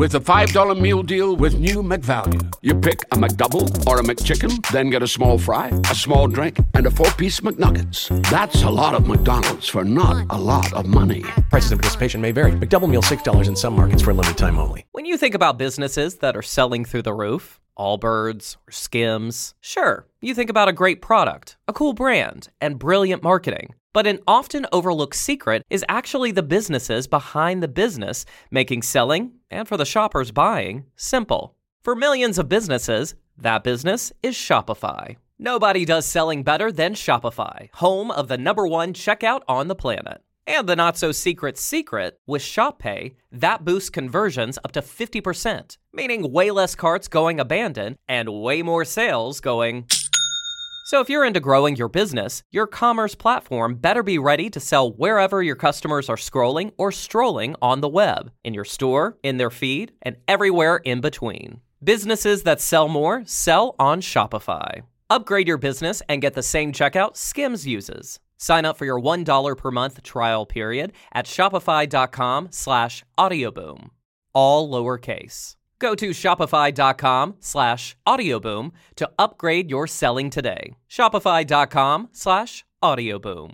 with a $5 meal deal with new McValue. You pick a McDouble or a McChicken, then get a small fry, a small drink, and a 4-piece McNuggets. That's a lot of McDonald's for not a lot of money. Prices and participation may vary. McDouble meal $6 in some markets for a limited time only. When you think about businesses that are selling through the roof, Allbirds or Skims, sure, you think about a great product, a cool brand, and brilliant marketing. But an often overlooked secret is actually the businesses behind the business, making selling, and for the shoppers buying, simple. For millions of businesses, that business is Shopify. Nobody does selling better than Shopify, home of the #1 checkout on the planet. And the not-so-secret secret, with ShopPay, that boosts conversions up to 50%, meaning way less carts going abandoned and way more sales going... So if you're into growing your business, your commerce platform better be ready to sell wherever your customers are scrolling or strolling on the web, in your store, in their feed, and everywhere in between. Businesses that sell more sell on Shopify. Upgrade your business and get the same checkout Skims uses. Sign up for your $1 per month trial period at shopify.com/audioboom. All lowercase. Go to shopify.com/audioboom to upgrade your selling today. Shopify.com/audioboom.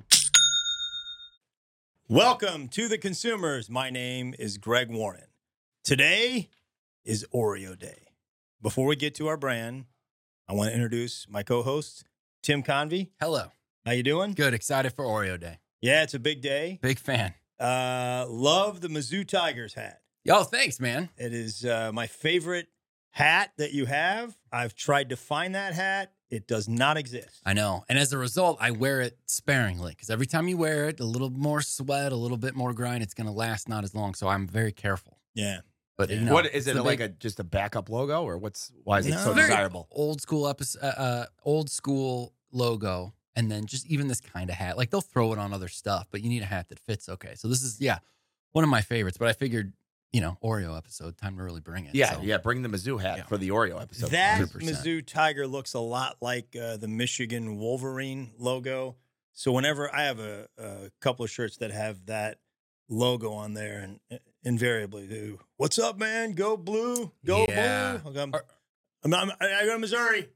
Welcome to The Consumers. My name is Greg Warren. Today is Oreo Day. Before we get to our brand, I want to introduce my co-host, Tim Convey. Hello. How you doing? Good. Excited for Oreo Day. Yeah, it's a big day. Big fan. Love the Mizzou Tigers hat. Yo, thanks, man. It is my favorite hat that you have. I've tried to find that hat. It does not exist. I know. And as a result, I wear it sparingly because every time you wear it, a little more sweat, a little bit more grind, it's going to last not as long. So I'm very careful. Yeah. But Yeah. you know, What is it, it's a like big- just a backup logo, or why is it No. so very desirable? old school old school logo, and then just even this kind of hat. Like they'll throw it on other stuff, but you need a hat that fits okay. So this is one of my favorites. But I figured, Oreo episode, time to really bring it. Yeah, So, yeah. Bring the Mizzou hat for the Oreo episode. That 100%. Mizzou Tiger looks a lot like the Michigan Wolverine logo. So whenever I have a couple of shirts that have that logo on there, and invariably do, what's up, man? Go blue, go Yeah. blue. I go to Missouri.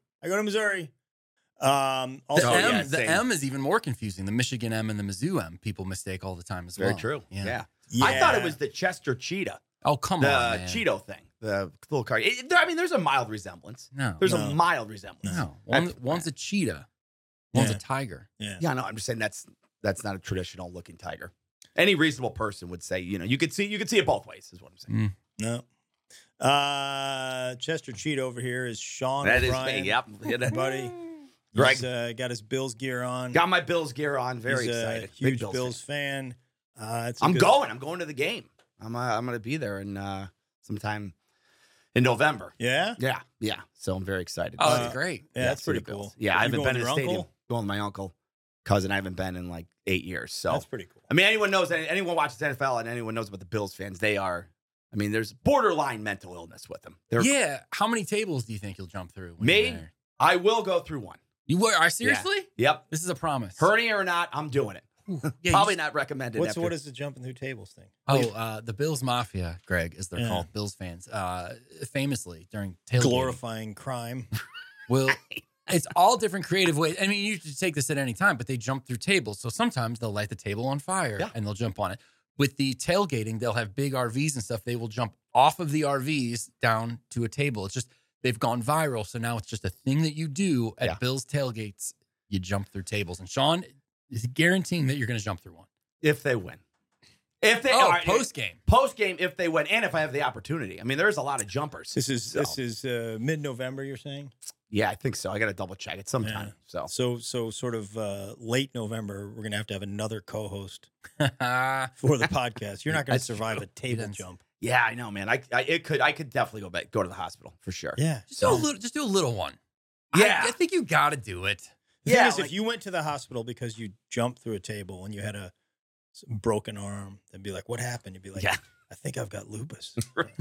Also, The M is even more confusing. The Michigan M and the Mizzou M, people mistake all the time as well. Very true. Yeah. Yeah. I thought it was the Chester Cheetah, Oh, come the on, man. Cheeto thing, the little car. There's a mild resemblance. No. There's No. a mild resemblance. No. That's- One's a cheetah. One's Yeah. a tiger. Yeah. Yeah, no, I'm just saying that's not a traditional looking tiger. Any reasonable person would say, you could see it both ways, is what I'm saying. No. Chester Cheat over here is Sean That is O'Brien. me. Yep. Buddy. Greg. He's got his Bills gear on. Got my Bills gear on. Very He's excited. a Big huge Bills Bills fan. fan. It's a I'm good- going. I'm going to the game. I'm going to be there in sometime in November. Yeah? Yeah. So I'm very excited. Oh, that's great. Yeah, that's see pretty the Bills. cool. Yeah, I You haven't going been with in a your stadium. uncle? Going with my uncle, cousin. I haven't been in like 8 years. So That's pretty cool. I mean, anyone watches NFL and anyone knows about the Bills fans, they are. I mean, there's borderline mental illness with them. Yeah. How many tables do you think you'll jump through? when Me? you're there? I will go through one. You were? Seriously? Yep. This is a promise. Hernia or not, I'm doing it. Yeah, Probably you not recommended. What is the jumping through tables thing? the Bills Mafia, Greg, as they're Yeah. called, Bills fans, famously during tailgating. Glorifying crime. Well, it's all different creative ways. I mean, you could take this at any time, but they jump through tables. So sometimes they'll light the table on fire and they'll jump on it. With the tailgating, they'll have big RVs and stuff. They will jump off of the RVs down to a table. It's just, they've gone viral. So now it's just a thing that you do at Bills tailgates. You jump through tables. And Sean is guaranteeing that you're going to jump through one. If they win. Post-game. Post-game, if they win, and if I have the opportunity. I mean, there's a lot of jumpers. This is mid-November, you're saying? Yeah, I think so. I got to double check it sometime. Yeah. So sort of late November, we're going to have another co-host for the podcast. You're not going to survive a table jump. Yeah, I know, man. I could definitely go to the hospital for sure. Yeah. Just do a little one. Yeah. I think you got to do it. The thing is, if you went to the hospital because you jumped through a table and you had a broken arm, they'd be like, "What happened?" You'd be like, "I think I've got lupus."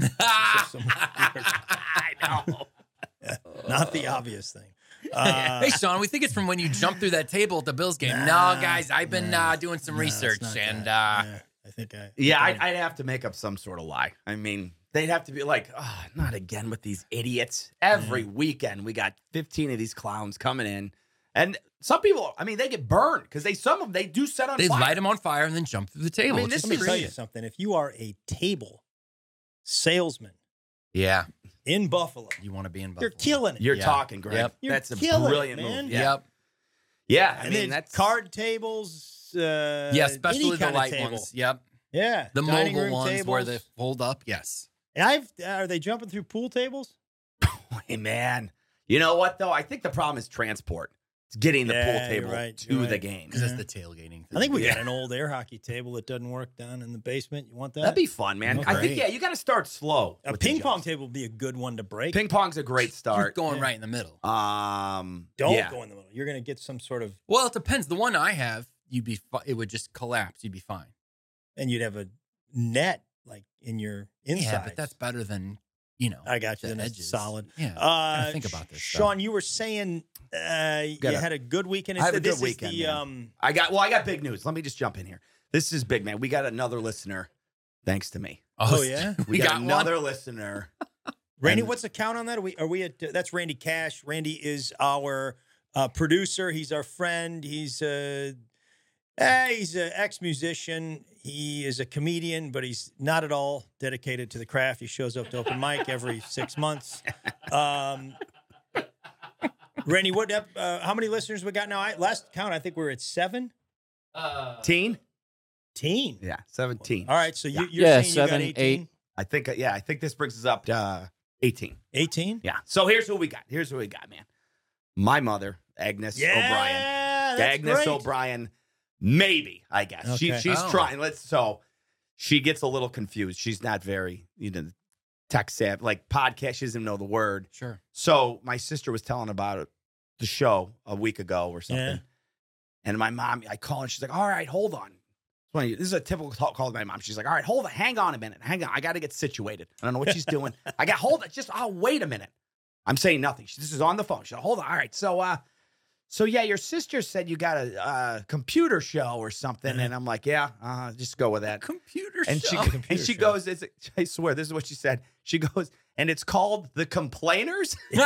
I know. Yeah, not the obvious thing. Hey, Sean, we think it's from when you jumped through that table at the Bills game. No, guys, I've been doing some research, and Yeah, I'd have to make up some sort of lie. I mean, they'd have to be like, oh, not again with these idiots. Every weekend we got 15 of these clowns coming in. And some people, I mean, they get burned because some of them, they do set on They fire. light them on fire and then jump through the table. I mean, It's this Let just me tell you crazy. something. If you are a table salesman Yeah. in Buffalo, You want to be in Buffalo. you're killing it. You're Yeah. talking, Greg. Yep. You're That's a killing it, brilliant man. move. Yep. Yeah, I And mean, then that's card tables. Yeah, any especially the kind of light table. ones. Yep. Yeah, The dining mobile room ones where tables. they fold up. Yes. Are they jumping through pool tables? Hey, man. You know what, though? I think the problem is transport. It's getting the pool Yeah, table you're right, to you're the right. game. Because it's the tailgating thing. I think we got an old air hockey table that doesn't work down in the basement. You want that? That'd be fun, man. Okay. I think, yeah, you got to start slow. A with the ping pong jumps. table would be a good one to break. Ping pong's a great You're start. going right in the middle. Don't yeah. go in the middle. You're going to get some sort of, Well, it depends. The one I have, it would just collapse. You'd be fine. and you'd have a net like in your inside. Yeah, but that's better than, I got you. the Then it's edges. solid. Yeah. Gotta think about this stuff. Sean, you were saying you had a good weekend. I have a This good is weekend, the, man. I got big news. Let me just jump in here. This is big, man. We got another listener, thanks to me. Oh, yeah? We You got, got another listener. Randy, And- what's the count on that? Are we at? That's Randy Cash. Randy is our producer. He's our friend. He's an ex-musician. He is a comedian, but he's not at all dedicated to the craft. He shows up to open mic every 6 months. Randy, how many listeners we got now? Last count, I think we're at 7. Teen? Yeah, 17. All right, so you're Yeah, saying you got 7, 18? 8. I think this brings us up to 18. 18? Yeah. So here's what we got. Man. My mother, Agnes O'Brien. that's Agnes great. O'Brien, maybe, I guess. Okay. She's Oh. trying. So she gets a little confused. She's not very, tech savvy, like podcast. She doesn't know the word. Sure. So my sister was telling about the show a week ago or something. Yeah. And my mom, I call her and she's like, all right, hold on. This is a typical call with my mom. She's like, all right, hold on. Hang on a minute. Hang on. I got to get situated. I don't know what she's doing. Hold it. Wait a minute. I'm saying nothing. This is on the phone. She's like, hold on. All right. So yeah, your sister said you got a computer show or something. And I'm like, yeah, just go with that. Computer And show. she goes, I swear, this is what she said. She goes, and it's called The Complainers. And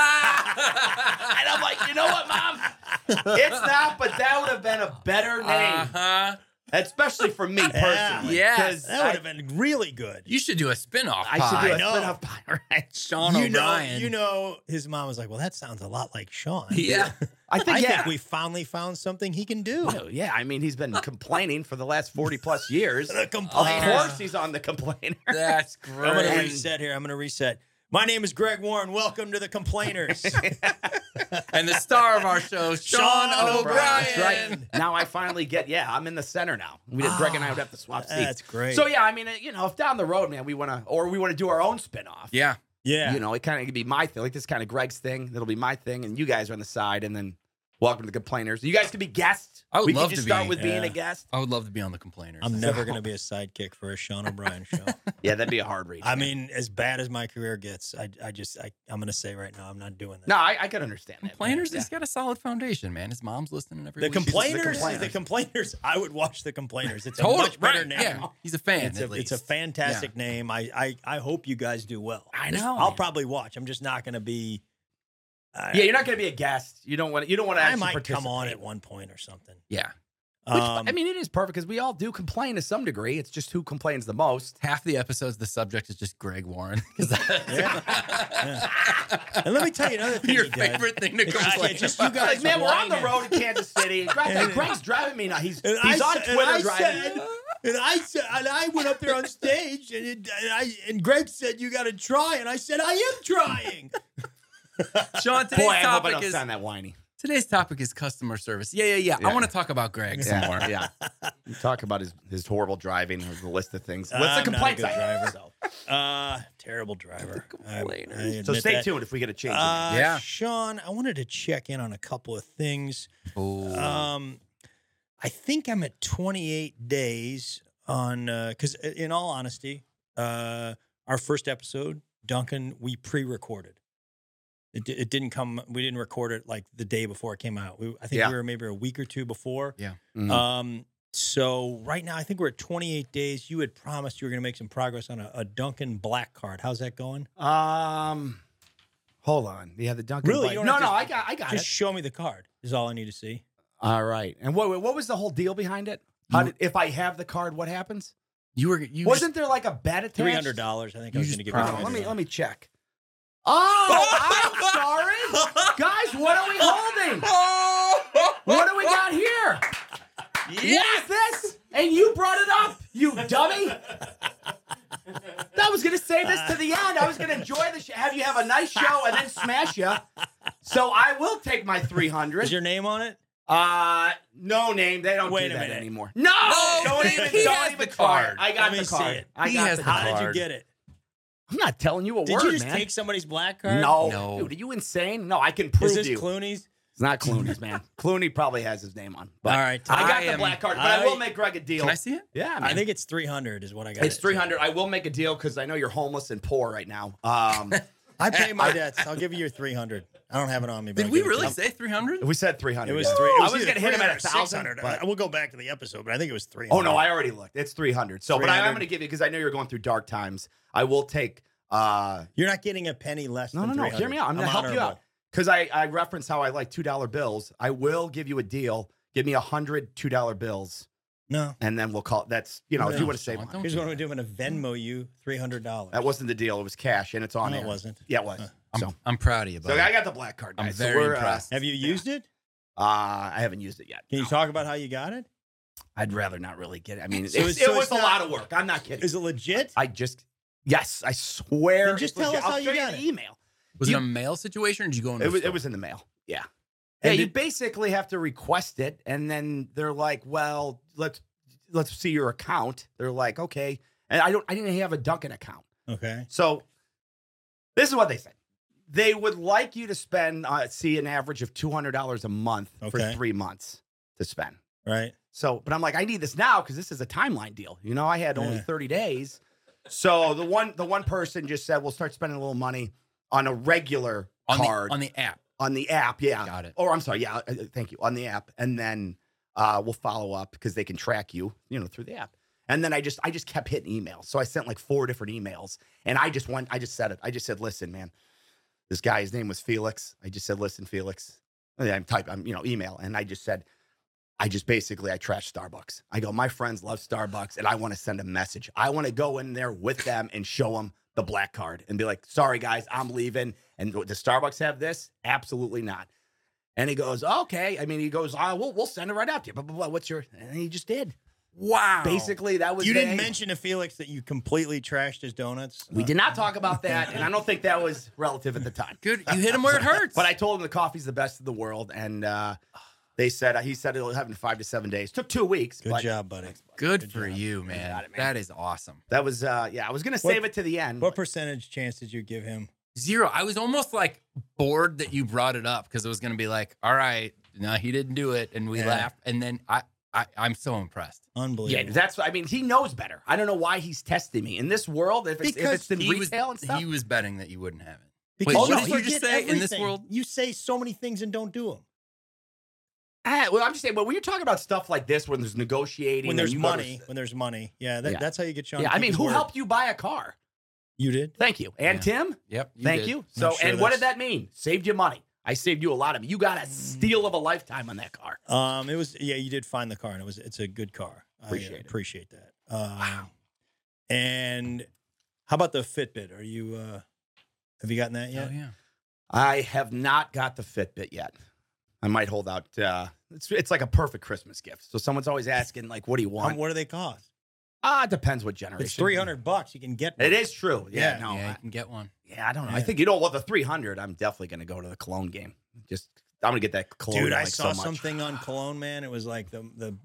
I'm like, you know what, Mom? It's not, but that would have been a better name. Uh-huh. Especially for me personally. Yes. 'Cause That would have been really good. You should do a spin-off I should do a know. spin-off pie, right? Sean you O'Brien. know, his mom was like, well, that sounds a lot like Sean. Yeah. I think, I yeah. think we finally found something he can do. Oh, yeah, I mean, he's been complaining for the last 40 plus years. The Of Complainer. course he's on The Complainer. That's I'm going to great. reset here. I'm going to reset. My name is Greg Warren. Welcome to the Complainers. And the star of our show, Sean Sean O'Brien. That's right. Now I finally get, I'm in the center now. Greg and I would have to swap seats. That's great. So, yeah, I mean, if down the road, man, we want to do our own spinoff. Yeah. yeah. It kind of could be my thing. Like this kind of Greg's thing. That'll be my thing. And you guys are on the side. And then welcome to the Complainers. You guys could be guests. I would we love could just to be. start with being Yeah. a guest. I would love to be on the Complainers. I'm never going to be a sidekick for a Sean O'Brien show. Yeah, that'd be a hard reach. I mean, as bad as my career gets, I'm going to say right now, I'm not doing that. no, I could understand that. Complainers, man. he's got a solid foundation, man. His mom's listening every The week. Complainers, Complainers. the Complainers. I would watch the Complainers. It's a Totally. much better Right. name. Yeah. He's a fan, It's at a least. fantastic name. I hope you guys do well. I know, I'll man. probably watch. I'm just not going to be. Yeah, you're not going to be a guest. You don't want to. I Actually might participate. come on at one point or something. Yeah. Which, I mean, it is perfect because we all do complain to some degree. It's just who complains the most. Half the episodes, the subject is just Greg Warren. Yeah. And let me tell you another thing. Your he does. favorite thing to It's complain just about. you guys Like, man, we're on the whining. road in Kansas City. Greg's driving me now. He's And on I said- Twitter and I driving. said, and I went up there on stage, and Greg said, "You got to try," and I said, "I am trying." Sean, today's Boy, I hope I topic don't is sound that whiny. today's topic is customer service. Yeah. Yeah. I want to talk about Greg some more. Yeah. You talk about his horrible driving, the list of things. What's I'm the not a complaints good I have? driver. So. Terrible driver. I So admit stay that. tuned if we get a change. Yeah. Sean, I wanted to check in on a couple of things. Oh. I think I'm at 28 days on because, in all honesty, our first episode, Duncan, we pre-recorded. It didn't come. We didn't record it like the day before it came out. I think Yeah. we were maybe a week or two before. Yeah. Mhm. So right now, I think we're at 28 days. You had promised you were going to make some progress on a Duncan Black Card. How's that going? Hold on. Yeah, the Dunkin' Really? Bite. You don't No, have to- I got Just it. show me the card is all I need to see. All right. And what was the whole deal behind it? If I have the card, what happens? Wasn't there like a bet attached? $300. I think I was going to give you. Oh, let me check. Oh, I'm sorry, guys. What are we holding? What do we got here? What is this? And you brought it up, you dummy. I was going to save this to the end. I was going to enjoy the show, have you have a nice show, and then smash you. So I will take my 300. Is your name on it? No name. They don't Wait do a that minute. anymore. No, don't even. He Don't has even the card. I got Let me the see card. it. I He got has the the How card. did you card. get it? I'm not telling you a Did word, you just man. take somebody's black card? No, dude, are you insane? No, I can prove Is this you. Clooney's? It's not Clooney's, man. Clooney probably has his name on. But All right, I got I the am- black card, but I will make Greg a deal. Can I see it? Yeah, man. I think it's 300 is what I got. it's 300. I will make a deal because I know you're homeless and poor right now. I pay my debts. I'll give you your 300. I don't have it on me. But Did I'll we give it to really you. say 300? we said 300. It was yeah. three. I was either going to hit him at 300 or 1,000. 600. But, We'll go back to the episode, but I think it was 300. oh, no, I already looked. It's 300. So, but I am 300. going to give you, because I know you're going through dark times, I will take... You're not getting a penny less No, than no, no. 300. Hear me out. I'm going to help you out. Because I referenced how I like $2 bills. I will give you a deal. Give me 100 $2 bills, No. and then we'll call it. That's, if you want to save Sean, money. don't Here's do what that. I'm doing. I'm going to Venmo you $300. That wasn't the deal. It was cash, and it's on No, there. it wasn't. Yeah, it was. I'm proud of you, So buddy. I got the black card, I'm guys. very so we're, impressed. Have you used it? I haven't used it yet. Can you talk about how you got it? I'd rather not really get it. I mean, So it it's was a not- lot of work. I'm not kidding. Is it legit? Yes, I swear. Then just it's tell legit. us how I'll you show got the it. email. Was it a mail situation or did you go in It was in the mail. Yeah. And Yeah, you did- basically have to request it, and then they're like, "Well, let's see your account." They're like, "Okay," and I didn't have a Dunkin' account, Okay. so this is what they said. They would like you to spend, an average of $200 a month for Okay. 3 months to spend. Right. So, but I'm like, I need this now because this is a timeline deal. I had only Yeah. 30 days. So the one person just said, we'll start spending a little money on a regular card on the app. on the app. Yeah. Got it. Or I'm sorry. Yeah. Thank you. On the app. And then we'll follow up because they can track you, through the app. And then I just kept hitting emails. So I sent like 4 different emails, and I just said it. I just said, listen, man, this guy, his name was Felix. I just said, listen, Felix. I'm email. And I just said, I trash Starbucks. I go, my friends love Starbucks, and I want to send a message. I want to go in there with them and show them the black card and be like, sorry, guys, I'm leaving. And does Starbucks have this? Absolutely not. And he goes, okay. We'll send it right out to you. Blah, blah, blah. What's your, and he just did. Wow. Basically, that was You the didn't angle. mention to Felix that you completely trashed his donuts. We did not talk about that, and I don't think that was relative at the time. Good. You hit him where it hurts. But I told him the coffee's the best in the world, and he said it'll have in 5 to 7 days. Took 2 weeks. Good but job, buddy. Good for you, man. got it, man. That is awesome. That was I was gonna save it to the end. What percentage chance did you give him? 0. I was almost like bored that you brought it up because it was going to be like, all right, no, he didn't do it. And we Yeah. laughed. And then I'm so impressed. Unbelievable. Yeah, he knows better. I don't know why he's testing me in this world. If it's in retail and stuff. He was betting that you wouldn't have it. Because Wait, no, what did you just forget say in this everything. world? You say so many things and don't do them. Well, I'm just saying, but when you're talking about stuff like this, when there's negotiating, When and there's you go to- money. Yeah, that's how you get Sean. yeah, to I keep mean, his who word. helped you buy a car? You did. Thank you, and Yeah. Tim. Yep. Thank did. you. So, sure and what did that's- that mean? Saved you money. I saved you a lot of it. You got a steal of a lifetime on that car. It was you did find the car, and it's a good car. Appreciate it. Appreciate that. Wow. And how about the Fitbit? Are you have you gotten that yet? Oh, yeah. I have not got the Fitbit yet. I might hold out. It's like a perfect Christmas gift. So someone's always asking, like, what do you want? What do they cost? It depends what generation. It's $300. You can get one. It is true. Yeah, Yeah. no. Yeah, you can get one. I don't know. Yeah. I think, the 300, I'm definitely going to go to the cologne game. I'm going to get that cologne. Dude, I like, saw so much. something on cologne, man. It was like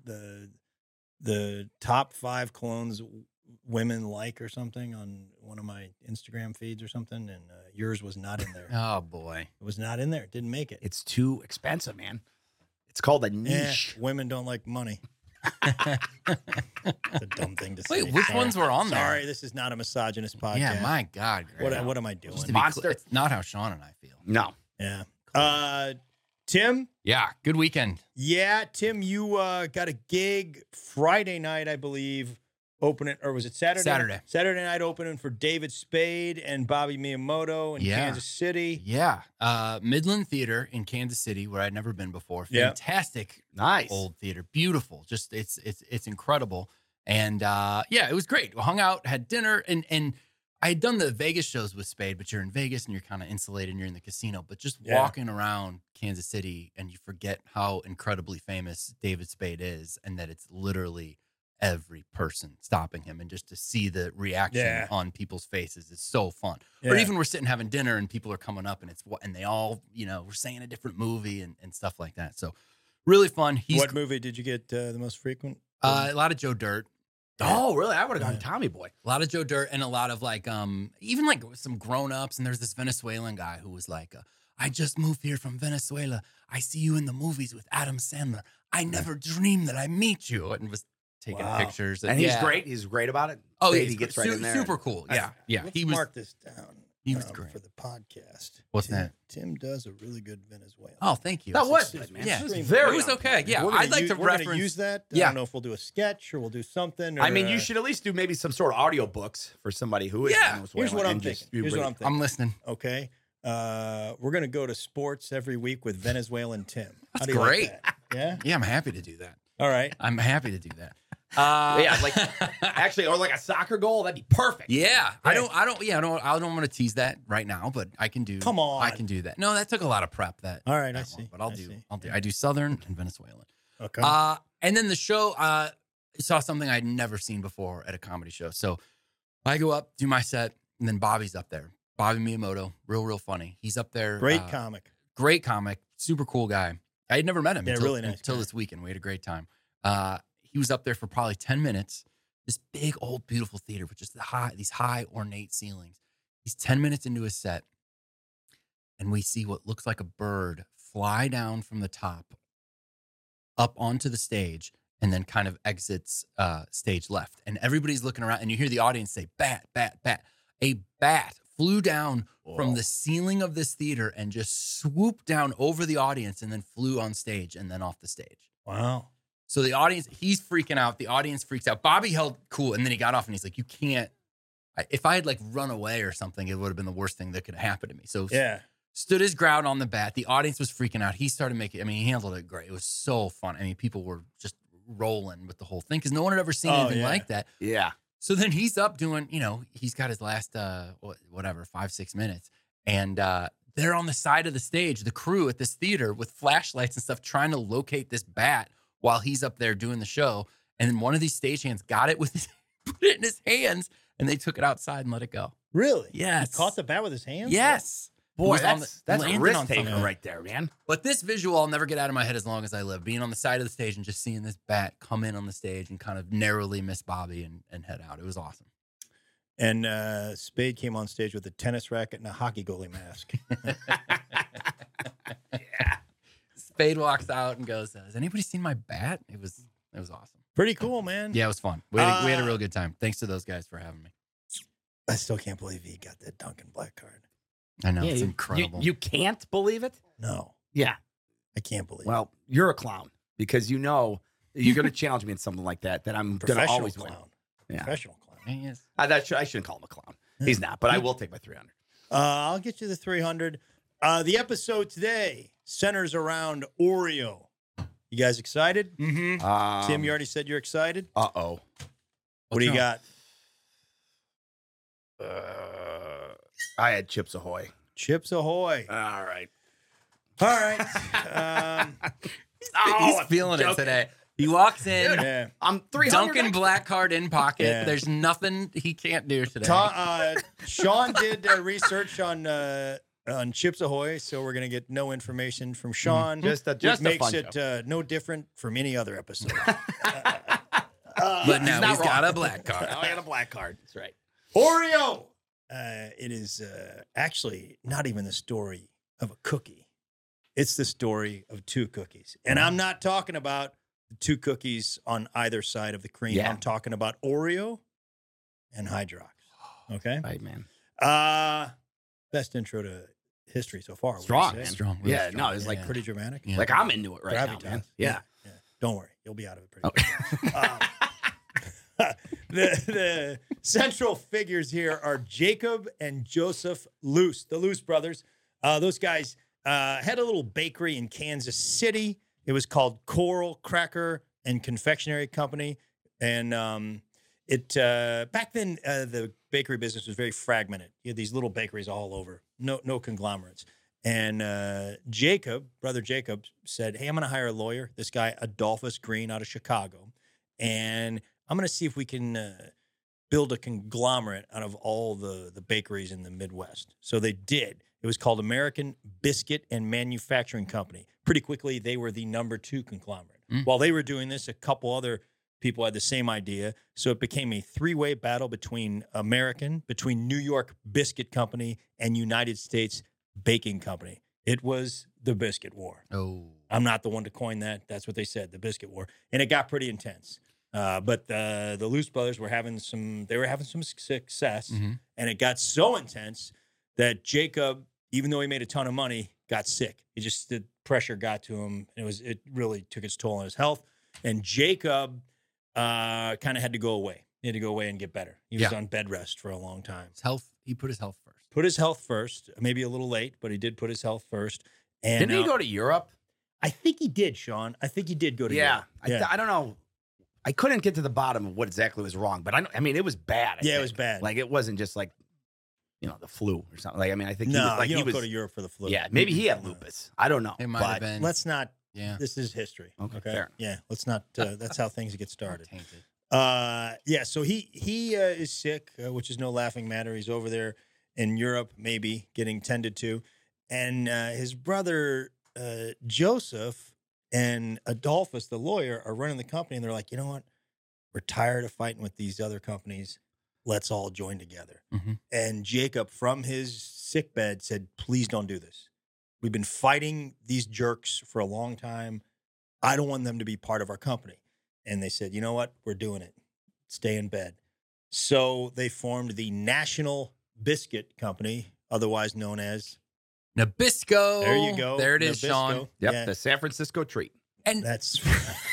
the top 5 colognes women like or something on one of my Instagram feeds or something, and yours was not in there. Oh, boy. It was not in there. It didn't make it. It's too expensive, man. It's called a niche. Women don't like money. It's a dumb thing to say. Wait, which Sorry. ones were on there? Sorry, this is not a misogynist podcast. Yeah, my God. Greg. What am I doing? Just to be Monster. It's not how Sean and I feel. No. Yeah. Tim? Yeah, good weekend. Yeah, Tim, you got a gig Friday night, I believe, opening, or was it Saturday? Saturday night opening for David Spade and Bobby Miyamoto in Kansas City. Yeah. Midland Theater in Kansas City, where I'd never been before. Fantastic. Nice. Old theater. Beautiful. Just it's incredible. And it was great. We hung out, had dinner, and I had done the Vegas shows with Spade, but you're in Vegas and you're kind of insulated and you're in the casino. But just walking around Kansas City and you forget how incredibly famous David Spade is, and that it's literally every person stopping him, and just to see the reaction on people's faces is so fun. Or even we're sitting having dinner and people are coming up and they all, we're saying a different movie and stuff like that. So really fun. What movie did you get the most frequent? A lot of Joe Dirt. Oh, really? I would have gone Tommy Boy. A lot of Joe Dirt and a lot of even like some grown-ups. And there's this Venezuelan guy who was like, I just moved here from Venezuela. I see you in the movies with Adam Sandler. I never dreamed that I meet you. And was taking pictures. And he's great. He's great about it. Oh, he gets right in there. Super cool. Yeah. Let's mark this down. He was great for the podcast. What's that? Tim does a really good Venezuelan. Oh, thank you. That was good, man. Yeah, it was okay. Yeah, I'd like to we're reference. Gonna use that. I don't know if we'll do a sketch or we'll do something. Or, I mean, you should at least do maybe some sort of audio books for somebody who is Venezuelan. Here's what I'm thinking. I'm listening. Okay. We're gonna go to sports every week with Venezuelan Tim. That's How do you great. Like that? Yeah. Yeah, I'm happy to do that. All right. I'm happy to do that. Actually, or like a soccer goal, that'd be perfect. Yeah, right. I don't want to tease that right now, but I can do. Come on, I can do that. No, that took a lot of prep. All right, I see. But I'll do. I do Southern and Venezuelan. Okay. And then the show, saw something I'd never seen before at a comedy show. So I go up, do my set, and then Bobby's up there. Bobby Miyamoto, real funny. He's up there. Great comic, super cool guy. I had never met him really nice until this weekend. We had a great time. He was up there for probably 10 minutes. This big, old, beautiful theater with just these high, ornate ceilings. He's 10 minutes into his set, and we see what looks like a bird fly down from the top up onto the stage and then kind of exits stage left. And everybody's looking around, and you hear the audience say, bat, bat, bat. A bat flew down from the ceiling of this theater and just swooped down over the audience and then flew on stage and then off the stage. Wow. So the audience, he's freaking out. The audience freaks out. Bobby held cool, and then he got off, and he's like, you can't. If I had run away or something, it would have been the worst thing that could happen to me. So stood his ground on the bat. The audience was freaking out. He started making, he handled it great. It was so fun. People were just rolling with the whole thing because no one had ever seen anything like that. Yeah. So then he's up doing, he's got his last, 5-6 minutes. And they're on the side of the stage, the crew at this theater with flashlights and stuff trying to locate this bat while he's up there doing the show. And then one of these stagehands got it put it in his hands, and they took it outside and let it go. Really? Yes. He caught the bat with his hands? Yes. Boy, that's a risk taker something right there, man. But this visual, I'll never get out of my head as long as I live. Being on the side of the stage and just seeing this bat come in on the stage and kind of narrowly miss Bobby and head out. It was awesome. And Spade came on stage with a tennis racket and a hockey goalie mask. Yeah. Spade walks out and goes, has anybody seen my bat? It was awesome. Pretty cool, man. Yeah, it was fun. We had a real good time. Thanks to those guys for having me. I still can't believe he got that Duncan Black card. I know, it's incredible. You can't believe it? No. Yeah. I can't believe it. Well, you're a clown because you're going to challenge me in something like that I'm going to always win. Yeah. Professional clown. He is. I shouldn't call him a clown. He's not, but I will take my 300. I'll get you the 300. The episode today centers around Oreo. You guys excited? Mm-hmm. Tim, you already said you're excited. Uh-oh. What do you got? I had Chips Ahoy. Chips Ahoy. All right. He's feeling it today. He walks in. Yeah. I'm 300. Duncan Black card in pocket. Yeah. There's nothing he can't do today. Sean did research on Chips Ahoy, so we're going to get no information from Sean. Just which makes fun it no different from any other episode. But now he's got a black card. Now I got a black card. That's right. Oreo. It is actually not even the story of a cookie. It's the story of two cookies. And I'm not talking about the two cookies on either side of the cream. Yeah. I'm talking about Oreo and Hydrox. Okay? Right, man. Best intro to history so far. Strong, man. Strong, really Yeah, strong. no, it's like Pretty dramatic. Yeah. like I'm into it right now, Gravitas. man. Yeah. Don't worry, you'll be out of it pretty quick. The central figures here are Jacob and Joseph Luce, the Luce brothers. Those guys had a little bakery in Kansas City. It was called Coral Cracker and Confectionery Company. And back then, the bakery business was very fragmented. You had these little bakeries all over, no conglomerates. And brother Jacob, said, hey, I'm going to hire a lawyer, this guy, Adolphus Green out of Chicago. And I'm going to see if we can build a conglomerate out of all the bakeries in the Midwest. So they did. It was called American Biscuit and Manufacturing Company. Pretty quickly, they were the number 2 conglomerate. While they were doing this, a couple other people had the same idea. So it became a 3-way battle between New York Biscuit Company and United States Baking Company. It was the Biscuit War. Oh. I'm not the one to coin that. That's what they said, the Biscuit War. And it got pretty intense. But the Luce brothers were having some success. And it got so intense that Jacob, even though he made a ton of money, got sick. The pressure got to him. It really took its toll on his health. And Jacob kind of had to go away. He had to go away and get better. He was on bed rest for a long time. He put his health first. Put his health first. Maybe a little late, but he did put his health first. And Didn't he go to Europe? I think he did, Sean. I think he did go to Europe. I don't know. I couldn't get to the bottom of what exactly was wrong, but I mean, it was bad. I think. It was bad. Like, it wasn't just like, the flu or something. Like, I mean, I think you he don't was, go to Europe for the flu. Yeah, maybe he had lupus. I don't know. It might have been. Let's not. Yeah. This is history. Okay, Okay. fair. Yeah. Let's not. That's how things get started. Tainted. So he is sick, which is no laughing matter. He's over there in Europe, maybe getting tended to, and his brother Joseph and Adolphus, the lawyer, are running the company, and they're like, you know what? We're tired of fighting with these other companies. Let's all join together. And Jacob, from his sickbed, said, please don't do this. We've been fighting these jerks for a long time. I don't want them to be part of our company. And they said, you know what? We're doing it. Stay in bed. So they formed the National Biscuit Company, otherwise known as Nabisco. There you go. There it is, Nabisco. Sean. Yep, Yeah, the San Francisco treat. And that's.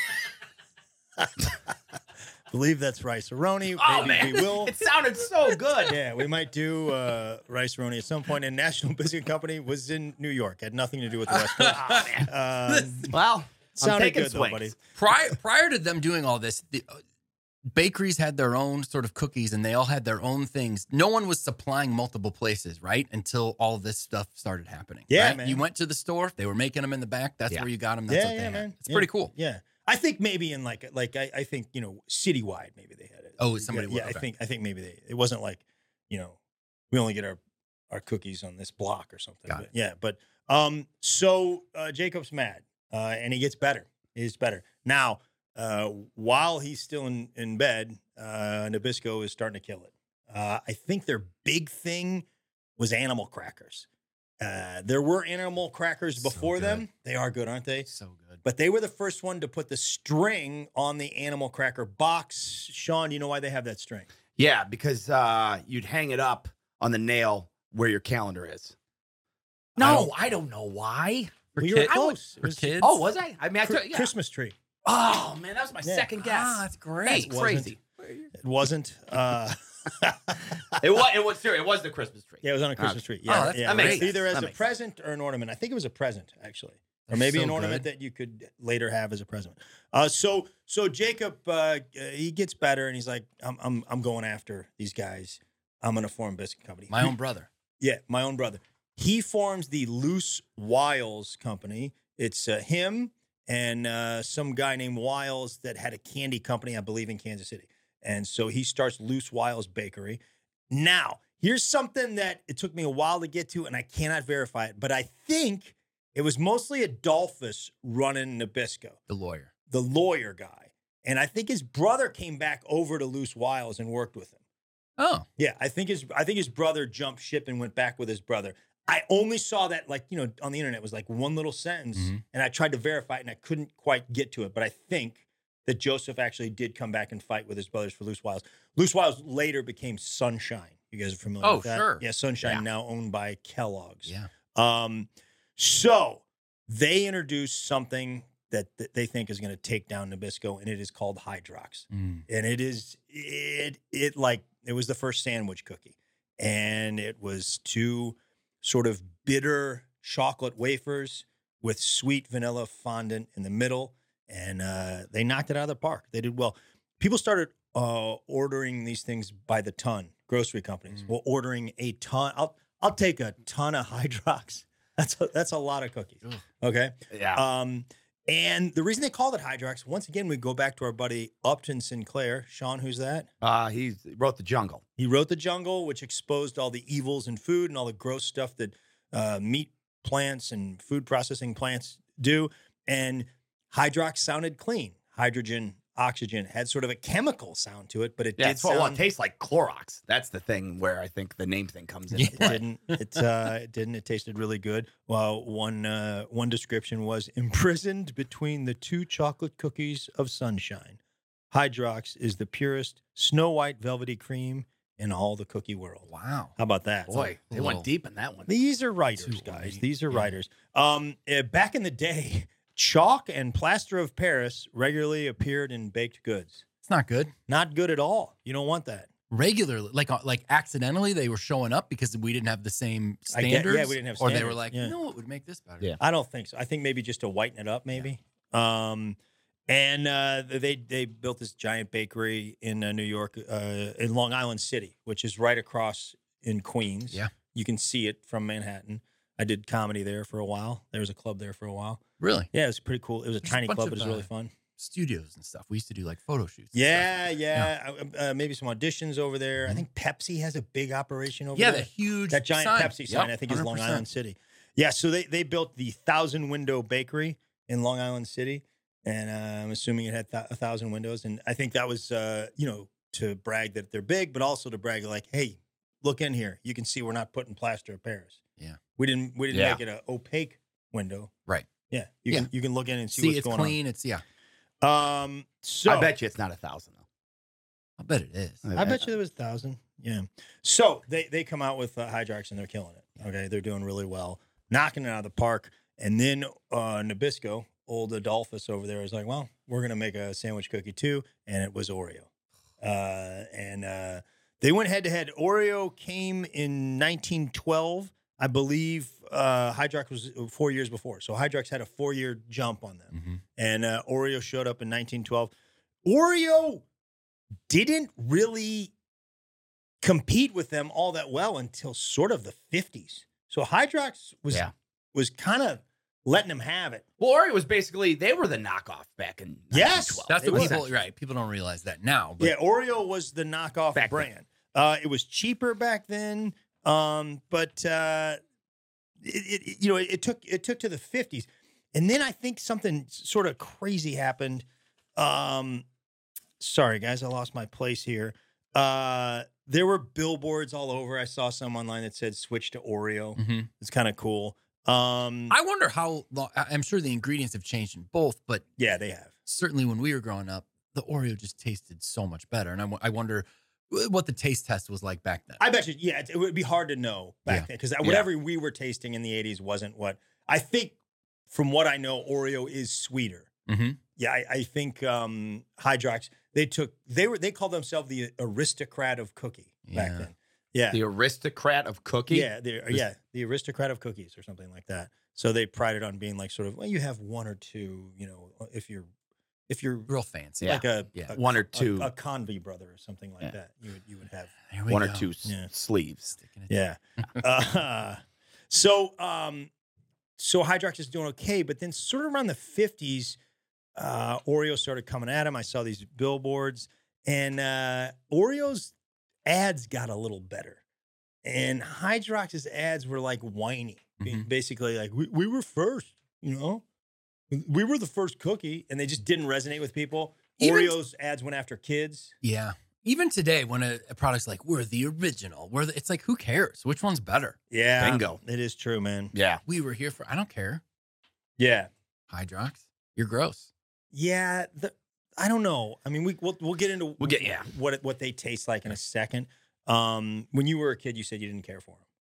Believe that's rice-a-roni. Oh, Maybe man. we will. It sounded so good. Yeah, we might do rice-a-roni at some point. And National Biscuit Company was in New York. Had nothing to do with the West Coast. Well, I'm Sounded taking good, though, swings. buddy. prior to them doing all this, the bakeries had their own sort of cookies and they all had their own things. No one was supplying multiple places, right? Until all this stuff started happening. Yeah, right? man. You went to the store, they were making them in the back. That's Yeah. where you got them. That's what they had. man. It's pretty cool. Yeah. I think maybe in like I think, citywide, maybe they had it. Oh, somebody Yeah, would, okay. I think maybe it wasn't like, we only get our cookies on this block or something. Got But, it. yeah, but so Jacob's mad, and he gets better. He's better. Now, while he's still in bed, Nabisco is starting to kill it. I think their big thing was animal crackers. There were animal crackers So before good. them. They are good, aren't they? So good. But they were the first one to put the string on the animal cracker box. Sean, you know why they have that string? Yeah, because you'd hang it up on the nail where your calendar is. No, I don't know why. For Well, you were kid- close. It for was kids? Oh, was I? I mean, I thought, yeah. Christmas tree. Oh, man, that was my Yeah. second guess. Ah, that's great. That's crazy. It wasn't. It was serious. It was the Christmas tree. Yeah, it was on a Christmas tree. Oh, Yeah, that's- yeah. that makes Either sense. as That a makes present or an ornament. I think it was a present, actually, or That's maybe so an ornament good. that you could later have as a present. So Jacob, he gets better, and he's like, I'm going after these guys. I'm going to form a biscuit company. My own brother. Yeah, my own brother. He forms the Luce Wiles Company. It's him and some guy named Wiles that had a candy company, I believe, in Kansas City. And so he starts Luce Wiles Bakery. Now, here's something that it took me a while to get to, and I cannot verify it, but I think it was mostly Adolphus running Nabisco, The lawyer. the lawyer guy. And I think his brother came back over to Luce Wiles and worked with him. Oh. Yeah, I think his brother jumped ship and went back with his brother. I only saw that on the internet. It was like one little sentence, and I tried to verify it and I couldn't quite get to it. But I think that Joseph actually did come back and fight with his brothers for Luce Wiles. Luce Wiles later became Sunshine. You guys are familiar with that? sure. Yeah, Sunshine Yeah. now owned by Kellogg's. Yeah. So they introduced something that they think is going to take down Nabisco, and it is called Hydrox. And it was the first sandwich cookie, and it was 2 sort of bitter chocolate wafers with sweet vanilla fondant in the middle, and they knocked it out of the park. They did well. People started ordering these things by the ton. Grocery companies were ordering a ton. I'll take a ton of Hydrox. That's a lot of cookies. Okay. Yeah. And the reason they called it Hydrox, once again, we go back to our buddy Upton Sinclair. Sean, who's that? He wrote The Jungle. He wrote The Jungle, which exposed all the evils in food and all the gross stuff that meat plants and food processing plants do. And Hydrox sounded clean. Hydrogen, oxygen had sort of a chemical sound to it, but it did sound... Well, it tastes like Clorox. That's the thing where I think the name thing comes in. It didn't. It didn't. It tasted really good. Well, one description was imprisoned between the 2 chocolate cookies of sunshine. Hydrox is the purest snow white velvety cream in all the cookie world. Wow. How about that? Boy, they went deep in that one. These are writers, guys. These are writers. Back in the day, chalk and plaster of Paris regularly appeared in baked goods. It's not good. Not good at all. You don't want that. Regularly, like accidentally, they were showing up because we didn't have the same standards. Yeah, we didn't have Or standards. they were like, Yeah. you know what would make this better? Yeah. I don't think so. I think maybe just to whiten it up, maybe. And they built this giant bakery in New York, in Long Island City, which is right across in Queens. Yeah. You can see it from Manhattan. I did comedy there for a while. There was a club there for a while. Really? Yeah, it was pretty cool. It was a There's tiny a bunch club, of, but it was really fun. Studios and stuff. We used to do like photo shoots. and Yeah. Maybe some auditions over there. I think Pepsi has a big operation over Yeah, there. the huge That giant sign. Pepsi sign, Yep, I think, is Long 100%. Island City. Yeah, so they built the 1,000-window bakery in Long Island City, and I'm assuming it had 1,000 windows. And I think that was, to brag that they're big, but also to brag like, hey, look in here. You can see we're not putting plaster of Paris. Yeah. We didn't Yeah. make it an opaque window. Right. Yeah, you can look in and see See, what's it's going clean. It's, yeah. on. So I bet you it's not 1,000 though. I bet it is. I bet you there was 1,000. Yeah. So they come out with Hydrox and they're killing it. Okay. They're doing really well, knocking it out of the park. And then Nabisco, old Adolphus over there, is like, well, we're going to make a sandwich cookie too. And it was Oreo. And they went head to head. Oreo came in 1912. I believe Hydrox was 4 years before. So Hydrox had a 4-year jump on them. Mm-hmm. And Oreo showed up in 1912. Oreo didn't really compete with them all that well until sort of the 50s. So Hydrox was kind of letting them have it. Well, Oreo was basically, they were the knockoff back in 1912. That's It what was. people, right. People don't realize that now. But Yeah, Oreo was the knockoff Back brand. It was cheaper back then, but it took to the 50s, and then I think something sort of crazy happened. Sorry, guys, I lost my place here. There were billboards all over. I saw some online that said "Switch to Oreo." Mm-hmm. It's kind of cool. I wonder how long, I'm sure the ingredients have changed in both, but Yeah, they have. certainly when we were growing up, the Oreo just tasted so much better. And I wonder what the taste test was like back then. I bet you, yeah, it would be hard to know back Yeah. then because whatever we were tasting in the 80s wasn't what I think. From what I know, Oreo is sweeter. Mm-hmm. Yeah, I think Hydrox. They called themselves the aristocrat of cookie back Yeah. then. Yeah, The aristocrat of cookie. yeah, the aristocrat of cookies or something like that. So they prided on being like sort of, well, you have one or two, if you're Real fancy. Yeah. like a One or two. a Convy brother or something like Yeah. that, you would have. There we One go. or two Yeah. sleeves. Sticking it. Yeah. So Hydrox is doing okay, but then sort of around the 50s, Oreo started coming at him. I saw these billboards, and Oreo's ads got a little better, and Hydrox's ads were like whiny, Mhm. basically like we were first, we were the first cookie, and they just didn't resonate with people. Even- Oreo's ads went after kids. Yeah. Even today, when a product's like, we're the original, it's like, who cares? Which one's better? Yeah, Bingo. It is true, man. Yeah. We were here I don't care. Yeah. Hydrox, you're gross. Yeah, I don't know. I mean, we'll get into yeah. what they taste like in a second. When you were a kid, you said you didn't care for them.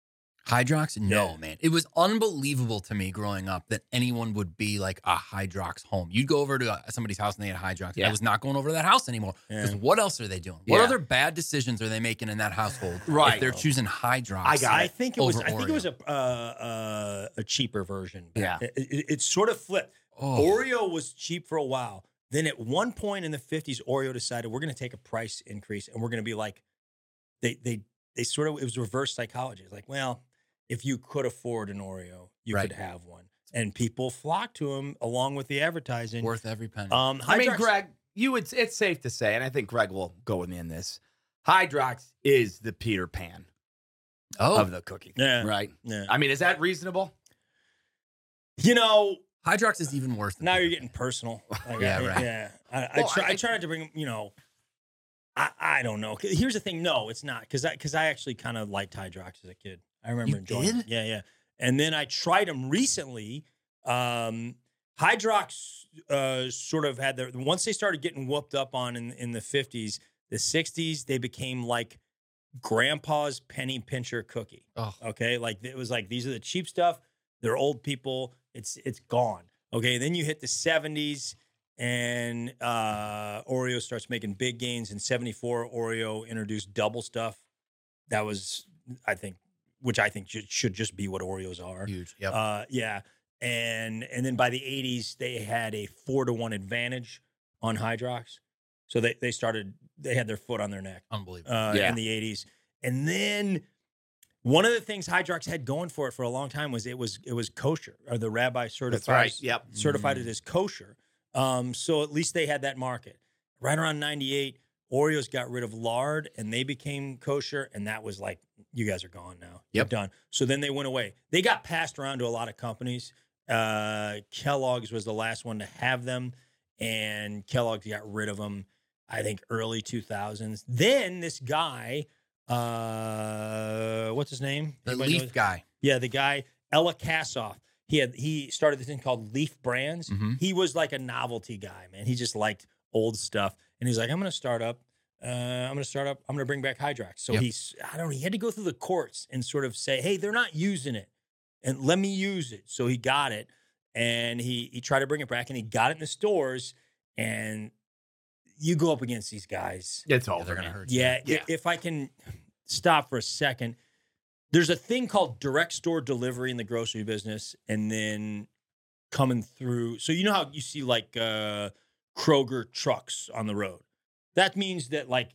Hydrox? No, Yeah. man. It was unbelievable to me growing up that anyone would be like a Hydrox home. You'd go over to somebody's house and they had Hydrox. Yeah. I was not going over to that house anymore because Yeah. what else are they doing? What Yeah. other bad decisions are they making in that household? Right. If they're choosing Hydrox. I think it was. over I think it was Oreo. a cheaper version. Yeah. It sort of flipped. Oh. Oreo was cheap for a while. Then at one point in the 50s, Oreo decided we're going to take a price increase and we're going to be like, they sort of, it was reverse psychology. It's like, well, if you could afford an Oreo, you Right. could have one. And people flocked to them along with the advertising. Worth every penny. I mean, Hydrox- Greg, it's safe to say, and I think Greg will go with me in this. Hydrox is the Peter Pan of the cookie. Yeah. Right. Yeah. I mean, is that reasonable? You know, Hydrox is even worse than now you're Peter getting personal. Like, Yeah, right. Yeah. I Well, try not to bring, I don't know. Here's the thing. No, it's not. Because I actually kind of liked Hydrox as a kid. I remember You enjoying did? it. Yeah, yeah. And then I tried them recently. Hydrox sort of had once they started getting whooped up on in the 50s, the 60s, they became like grandpa's penny pincher cookie. Oh. Okay. Like it was like, these are the cheap stuff. They're old people. It's gone. Okay. Then you hit the 70s and Oreo starts making big gains. In 74, Oreo introduced double stuff. That was, I think should just be what Oreos are. Huge. Yep. Yeah. And then by the 80s, they had a 4-to-1 advantage on Hydrox. So they had their foot on their neck Unbelievable. in the 80s. And then one of the things Hydrox had going for it for a long time was it was kosher, or the rabbi certified. That's right. Yep. Certified it as kosher. So at least they had that market. Right around 98, Oreos got rid of lard and they became kosher. And that was like, you guys are gone now. You're Yep. done. So then they went away. They got passed around to a lot of companies. Kellogg's was the last one to have them. And Kellogg's got rid of them, I think, early 2000s. Then this guy, what's his name? The Anybody know? Leaf guy. Yeah, the guy, Ella Kassoff. He started this thing called Leaf Brands. Mhm. He was like a novelty guy, man. He just liked old stuff. And he's like, I'm going to start up. I'm going to bring back Hydrox. So Yep. he had to go through the courts and sort of say, hey, they're not using it. And let me use it. So he got it. And he tried to bring it back and he got it in the stores. And you go up against these guys. It's Yeah, over. they're gonna man. hurt you. Yeah, Yeah. if I can stop for a second, there's a thing called direct store delivery in the grocery business, and then coming through. So you know how you see like Kroger trucks on the road. That means that like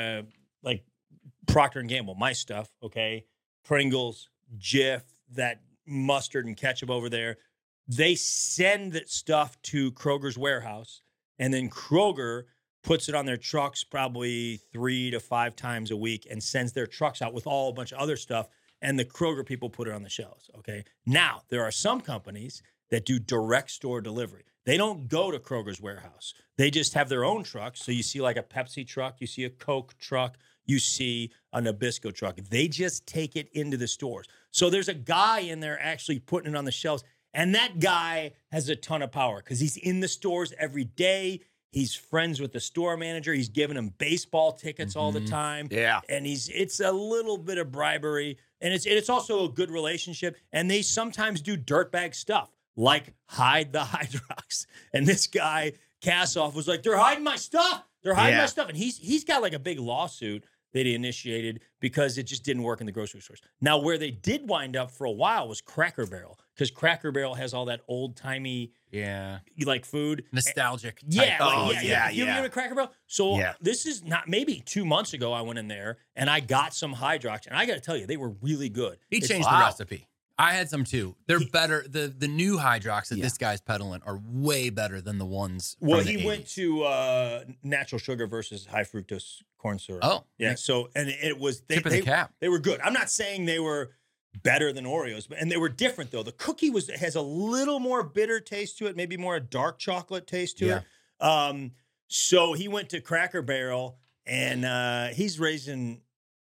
Procter and Gamble, my stuff, okay, Pringles, Jif, that mustard and ketchup over there, they send that stuff to Kroger's warehouse, and then Kroger puts it on their trucks probably 3 to 5 times a week and sends their trucks out with all a bunch of other stuff. And the Kroger people put it on the shelves. Okay. Now, there are some companies that do direct store delivery. They don't go to Kroger's warehouse. They just have their own trucks. So you see like a Pepsi truck, you see a Coke truck, you see a Nabisco truck. They just take it into the stores. So there's a guy in there actually putting it on the shelves. And that guy has a ton of power because he's in the stores every day. He's friends with the store manager. He's giving him baseball tickets all the time. Yeah. And it's a little bit of bribery. And it's also a good relationship. And they sometimes do dirtbag stuff like hide the Hydrox. And this guy, Kassoff, was like, they're hiding my stuff. They're hiding my stuff. And he's got like a big lawsuit that he initiated because it just didn't work in the grocery stores. Now, where they did wind up for a while was Cracker Barrel, because Cracker Barrel has all that old-timey Yeah. like food. Nostalgic. Yeah, type. like, You remember Cracker Barrel? So Yeah. this is not, maybe 2 months ago I went in there and I got some Hydrox, and I got to tell you, they were really good. He It's- changed the recipe. I had some too. They're better. The new Hydrox that this guy's peddling are way better than the ones. Well, from the he 80s. went to natural sugar versus high fructose corn syrup. Oh, yeah. So, and it was Tip of the cap. They were good. I'm not saying they were better than Oreos, and they were different though. The cookie has a little more bitter taste to it, maybe more a dark chocolate taste to it. So he went to Cracker Barrel, and he's raising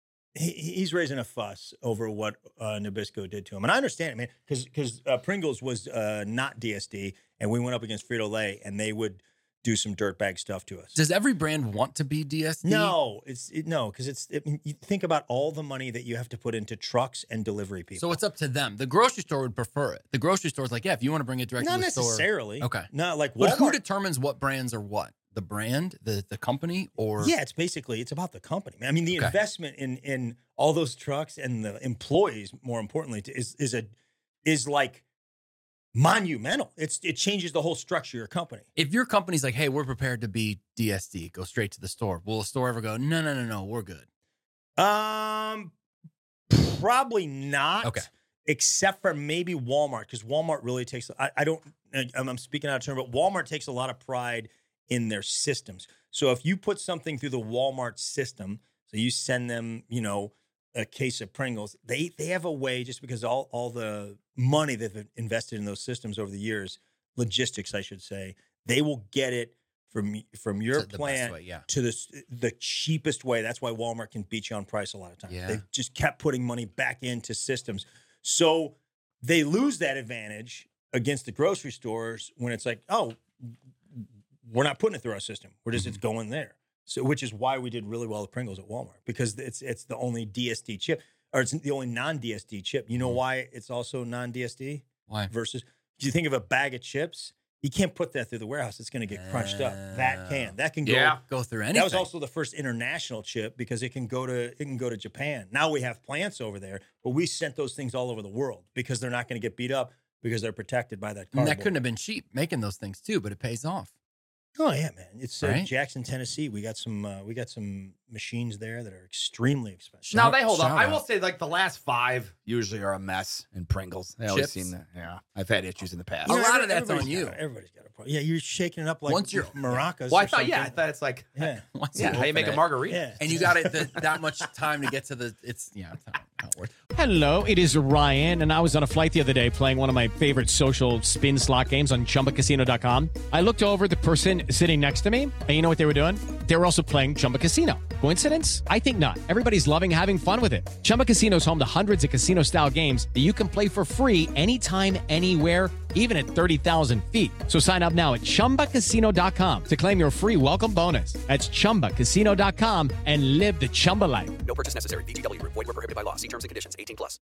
a fuss over what Nabisco did to him. And I understand it, man, because Pringles was not DSD, and we went up against Frito-Lay, and they would do some dirtbag stuff to us. Does every brand want to be DSD? No, because you think about all the money that you have to put into trucks and delivery people. So it's up to them. The grocery store would prefer it. The grocery store's like, yeah, if you want to bring it direct not to the store. Not necessarily. Okay. Not like Walmart. But who determines what brands are what? The brand, the company, or yeah, it's about the company. I mean, the investment in all those trucks and the employees, more importantly, is like monumental. It changes the whole structure of your company. If your company's like, hey, we're prepared to be DSD, go straight to the store. Will a store ever go, no, we're good? Probably not. Okay. Except for maybe Walmart, because Walmart really takes. I'm speaking out of turn, but Walmart takes a lot of pride in their systems. So if you put something through the Walmart system, so you send them, a case of Pringles, they have a way, just because all the money they've invested in those systems over the years, logistics, I should say, they will get it from your plant to the cheapest way. That's why Walmart can beat you on price a lot of times. Yeah. They just kept putting money back into systems. So they lose that advantage against the grocery stores when it's like, oh, we're not putting it through our system. We're just, it's going there. So, which is why we did really well with Pringles at Walmart, because it's the only DSD chip, or it's the only non-DSD chip. You know why it's also non-DSD? Why? Versus, if you think of a bag of chips, you can't put that through the warehouse. It's going to get crunched up. That can go through anything. That was also the first international chip, because it can go to Japan. Now we have plants over there, but we sent those things all over the world because they're not going to get beat up, because they're protected by that cardboard. And that couldn't have been cheap making those things too, but it pays off. Oh yeah, man! It's Right? Jackson, Tennessee. We got some machines there that are extremely expensive. No, they hold up. shout I out. will say, like, the last 5 usually are a mess in Pringles. I always Chips? seen that. Yeah, I've had issues in the past. A lot of that's everybody's on you. Everybody's got a problem. Yeah, you're shaking it up like Once you're- maracas. Well, I or thought something. it's like Yeah, how you make a margarita. yeah. And you got it that much time to get to the. It's that's how it works. Hello, it is Ryan, and I was on a flight the other day playing one of my favorite social spin slot games on ChumbaCasino.com. I looked over at the person sitting next to me, and you know what they were doing? They were also playing Chumba Casino. Coincidence? I think not. Everybody's loving having fun with it. Chumba Casino is home to hundreds of casino-style games that you can play for free anytime, anywhere, even at 30,000 feet. So sign up now at ChumbaCasino.com to claim your free welcome bonus. That's ChumbaCasino.com and live the Chumba life. No purchase necessary. VGW Group. Void where prohibited by law. See terms and conditions. 18+.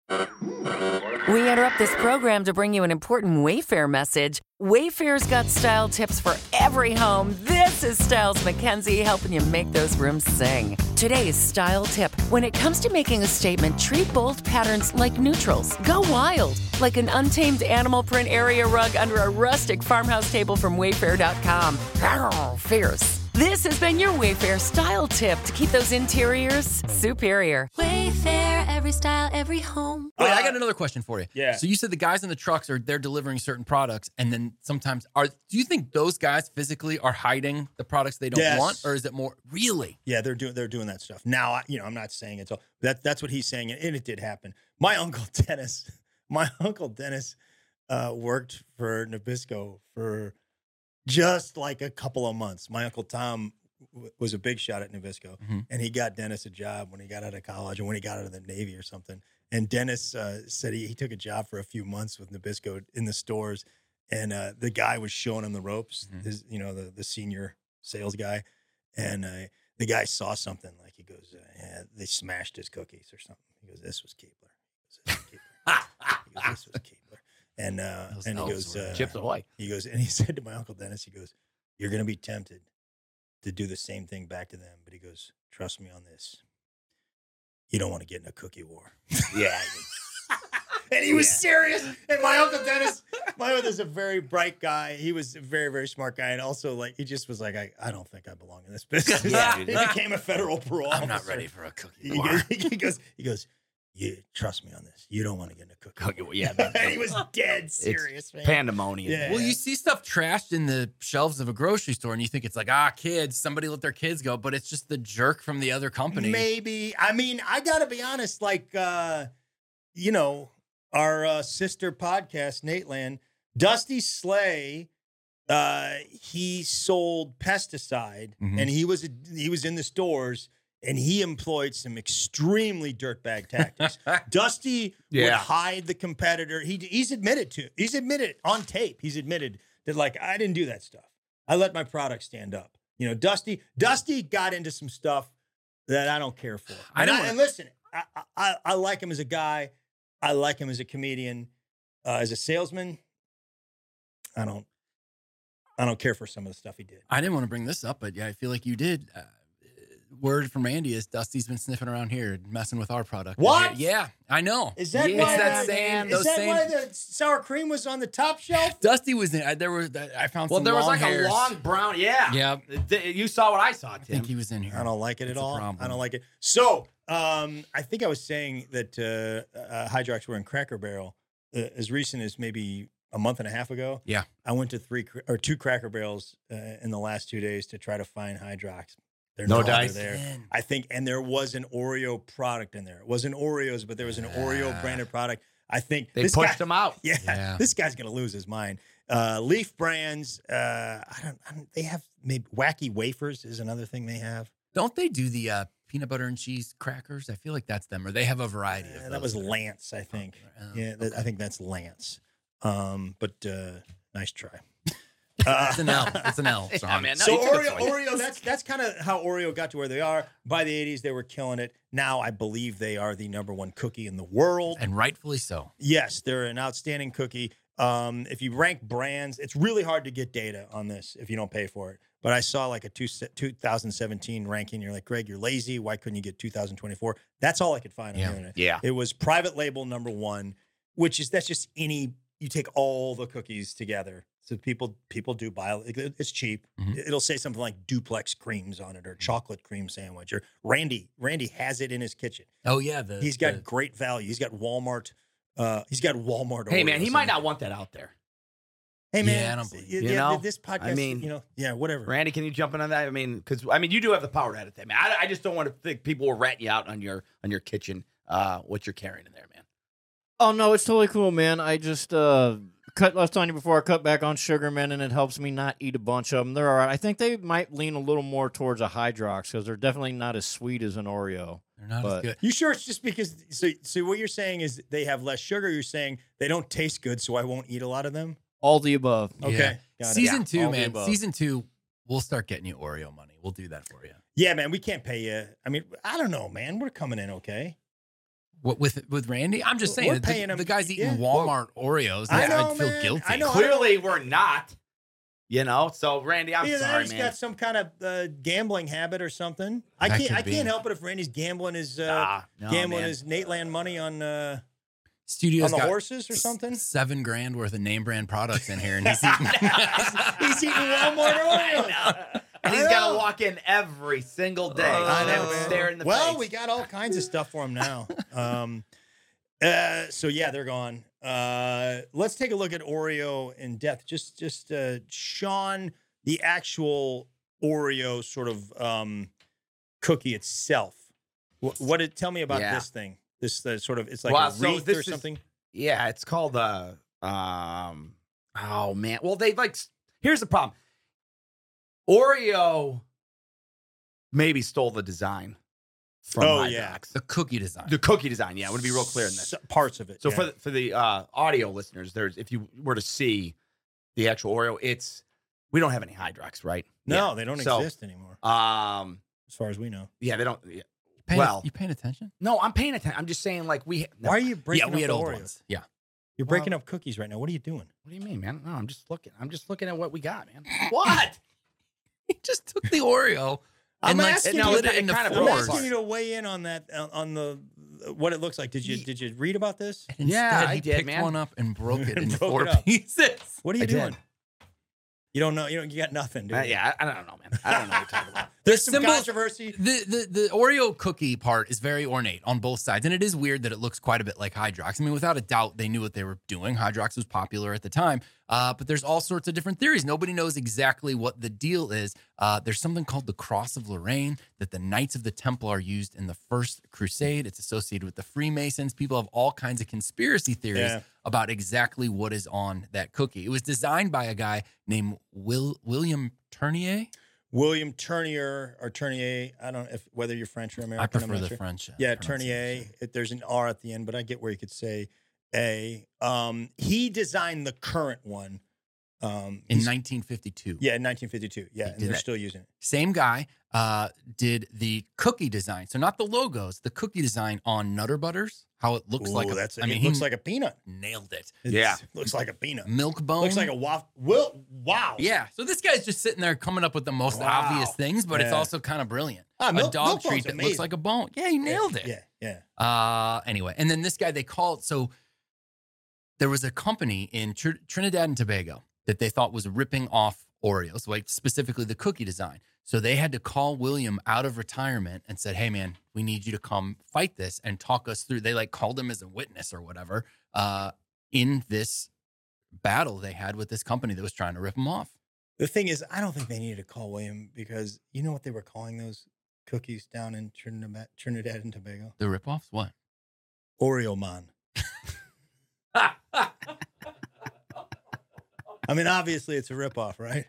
We interrupt this program to bring you an important Wayfair message. Wayfair's got style tips for every home. This is Styles McKenzie helping you make those rooms sing. Today's style tip: when it comes to making a statement, treat bold patterns like neutrals. Go wild, like an untamed animal print area rug under a rustic farmhouse table from Wayfair.com. Arr, fierce. This has been your Wayfair style tip to keep those interiors superior. Wayfair, every style, every home. Wait, I got another question for you. Yeah. So you said the guys in the trucks they're delivering certain products, and then sometimes do you think those guys physically are hiding the products they don't Yes. want, or is it more really? Yeah, they're doing that stuff now. I'm not saying it's all. That's what he's saying, and it did happen. My uncle Dennis worked for Nabisco for just like a couple of months. My uncle Tom was a big shot at Nabisco, and he got Dennis a job when he got out of college and when he got out of the Navy or something. And Dennis said he took a job for a few months with Nabisco in the stores, and the guy was showing him the ropes, the senior sales guy, and the guy saw something, like he goes, they smashed his cookies or something. He goes, this was Keebler. This was Keebler. And he goes, Chips Ahoy. He goes, and he said to my Uncle Dennis, he goes, you're going to be tempted to do the same thing back to them. But he goes, trust me on this. You don't want to get in a cookie war. Yeah. And he was serious. And my Uncle Dennis is a very bright guy. He was a very, very smart guy. And also, like, he just was like, I don't think I belong in this business. Yeah, He became a federal parole I'm not officer. ready for a cookie. He goes, you trust me on this. You don't want to get in a cookie war. Yeah, man. And he was dead serious, man. Pandemonium. Yeah. Well, you see stuff trashed in the shelves of a grocery store, and you think it's like, kids, somebody let their kids go, but it's just the jerk from the other company. Maybe. I mean, I got to be honest, like, our sister podcast, Nateland, Dusty Slay, he sold pesticide, and he was in the stores, and he employed some extremely dirtbag tactics. Dusty would hide the competitor. He's admitted on tape. He's admitted that, like, I didn't do that stuff. I let my product stand up. You know, Dusty got into some stuff that I don't care for. And listen, I like him as a guy. I like him as a comedian. As a salesman, I don't care for some of the stuff he did. I didn't want to bring this up, but yeah, I feel like you did. Word from Andy is Dusty's been sniffing around here, messing with our product. What? Yeah, I know. Is that why the sour cream was on the top shelf? Dusty was in. I found some. Well, there was like a long brown. Yeah. Yeah. You saw what I saw, Tim. I think he was in here. I don't like it at all. I don't like it. So I think I was saying that Hydrox were in Cracker Barrel as recent as maybe a month and a half ago. Yeah. I went to 2 Cracker Barrels in the last 2 days to try to find Hydrox. They're no no dice there. I think, and there was an Oreo product in there. It wasn't Oreos, but there was an Oreo branded product. I think they pushed them out. Yeah, this guy's gonna lose his mind. Leaf Brands. I don't. They have maybe Wacky Wafers is another thing they have. Don't they do the peanut butter and cheese crackers? I feel like that's them, or they have a variety of those. That was Lance, I think. I think that's Lance. But nice try. It's an L. It's an L. Yeah, man, no, so Oreo, that's kind of how Oreo got to where they are. By the 80s, they were killing it. Now I believe they are the #1 cookie in the world. And rightfully so. Yes, they're an outstanding cookie. If you rank brands, it's really hard to get data on this if you don't pay for it. But I saw like a 2017 ranking. You're like, Greg, you're lazy. Why couldn't you get 2024? That's all I could find on the internet. Yeah. It was private label #1, that's just you take all the cookies together. So people do buy it. It's cheap. Mm-hmm. It'll say something like duplex creams on it or chocolate cream sandwich. Or Randy has it in his kitchen. Oh yeah, he's got great value. He's got Walmart. Hey man, he might not want that out there. Hey man, yeah, I don't believe this podcast. I mean, whatever. Randy, can you jump in on that? I mean, because you do have the power to edit that, man. I just don't want to think people will rat you out on your kitchen. What you're carrying in there, man. Oh no, it's totally cool, man. I just cut less onion before I cut back on sugar, man, and it helps me not eat a bunch of them. They're all right. I think they might lean a little more towards a Hydrox because they're definitely not as sweet as an Oreo. They're not as good. You sure it's just because? So what you're saying is they have less sugar. You're saying they don't taste good, so I won't eat a lot of them. All the above. Okay. Yeah. Season 2, man. Season 2, we'll start getting you Oreo money. We'll do that for you. Yeah, man. We can't pay you. I mean, I don't know, man. We're coming in okay. What with Randy? I'm just saying the guy's eating Walmart Oreos. I know, I'd feel man. guilty. I know. Clearly, we're not. So Randy, I'm sorry, he's man. got some kind of gambling habit or something. I can't help it if Randy's gambling his his Nateland money on Studio's on the got horses or something. $7,000 worth of name brand products in here, and he's eating he's eating Walmart Oreos. And he's got to walk in every single day. Stare in the face. Well, we got all kinds of stuff for him now. So yeah, they're gone. Let's take a look at Oreo in depth. Just Sean, the actual Oreo sort of cookie itself. Tell me about this thing. This sort of, it's like a wreath or something. It's called oh man. Well, here's the problem. Oreo maybe stole the design from Hydrox. The cookie design. The cookie design, yeah. I want to be real clear in this. Parts of it. So for the audio listeners, if you were to see the actual Oreo, we don't have any Hydrox, right? No, they don't exist anymore. As far as we know. Yeah, they don't. You paying attention? No, I'm paying attention. I'm just saying, like why are you breaking up we had the old Oreos? ones. Yeah. You're breaking up cookies right now. What are you doing? What do you mean, man? No, I'm just looking. I'm just looking at what we got, man. What? He just took the Oreo I'm and asking split it into I'm fours. asking you to weigh in on that, on the what it looks like. Did you read about this? Instead, I he did, picked man. one up and broke it into Broke 4 it up. pieces. What are you I doing? did. You don't know. You got nothing, dude. Yeah, I don't know, man. I don't know what you're talking about. There's some symbol- controversy. The Oreo cookie part is very ornate on both sides, and it is weird that it looks quite a bit like Hydrox. I mean, without a doubt, they knew what they were doing. Hydrox was popular at the time, but there's all sorts of different theories. Nobody knows exactly what the deal is. There's something called the Cross of Lorraine that the Knights of the Templar used in the First Crusade. It's associated with the Freemasons. People have all kinds of conspiracy theories about exactly what is on that cookie. It was designed by a guy named William Tournier. William Tournier or Tournier. I don't know whether you're French or American. I prefer I'm not the sure. French. Yeah, Tournier. There's an R at the end, but I get where you could say A. He designed the current one. In 1952. Yeah, in 1952. Yeah, and they're still using it. Same guy did the cookie design. So not the logos, the cookie design on Nutter Butters. How it looks like. It looks like a peanut. Nailed it. Looks like a peanut. Milk bone. Looks like a waffle. Wow. Yeah. So this guy's just sitting there coming up with the most obvious things, but it's also kind of brilliant. A dog treat that looks like a bone. Yeah, he nailed it. Yeah. Anyway, and then this guy, they called. So there was a company in Trinidad and Tobago that they thought was ripping off Oreos, like specifically the cookie design. So they had to call William out of retirement and said, hey, man, we need you to come fight this and talk us through. They called him as a witness or whatever in this battle they had with this company that was trying to rip him off. The thing is, I don't think they needed to call William because you know what they were calling those cookies down in Trinidad and Tobago? The ripoffs? What? Oreo Man. I mean, obviously it's a ripoff, right?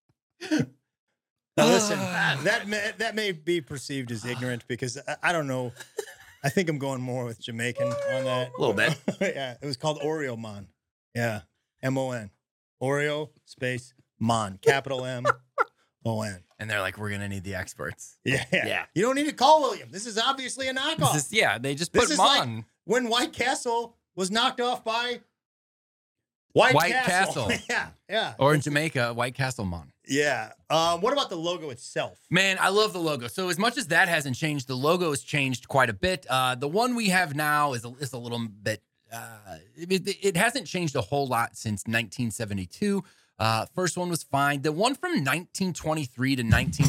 Now listen, that may be perceived as ignorant because I don't know. I think I'm going more with Jamaican on that. A little bit. Yeah, it was called Oreo Man. Yeah, M-O-N. Oreo space Man, capital M-O-N. And they're like, we're going to need the experts. Yeah. You don't need to call William. This is obviously a knockoff. They just put him on. Like when White Castle was knocked off by White Castle. Yeah. Or in Jamaica, White Castle Mon. Yeah. What about the logo itself? Man, I love the logo. So as much as that hasn't changed, the logo has changed quite a bit. The one we have now is a little bit. It hasn't changed a whole lot since 1972. First one was fine. The one from 1923 to 19.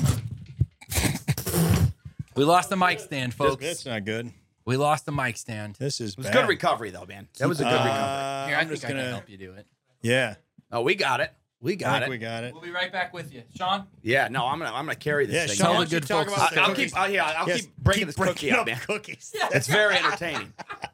We lost the mic stand, folks. That's not good. We lost the mic stand. This is It was good recovery, though, man. That was a good recovery. Here, I think I can help you do it. Yeah. Oh, we got it. We got it. We got it. We'll be right back with you, Sean. Yeah, no, I'm gonna carry this thing. Sean, the good folks. I'll keep breaking this cookie up, man. Cookies. It's very entertaining.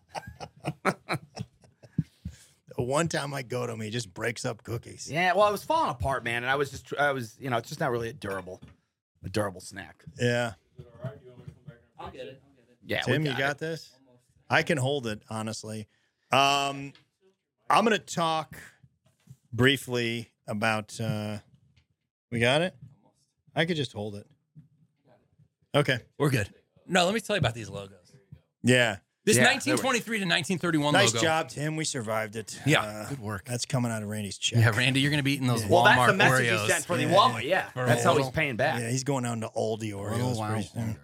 The one time I go to him, he just breaks up cookies. Yeah, well, I was falling apart, man, and I was, it's just not really a durable snack. Yeah. I'll get it. Yeah, Tim, you got this? I can hold it, honestly. I'm going to talk briefly about. We got it? I could just hold it. Okay. We're good. No, let me tell you about these logos. Yeah. This 1923 to 1931 nice logo. job, Tim. We survived it. Yeah, good work. That's coming out of Randy's check. Yeah, Randy, you're going to be eating those Walmart Well, that's the message Oreos. he sent for the Walmart. Yeah, that's how he's paying back. Yeah, he's going down to Aldi Oreos pretty soon.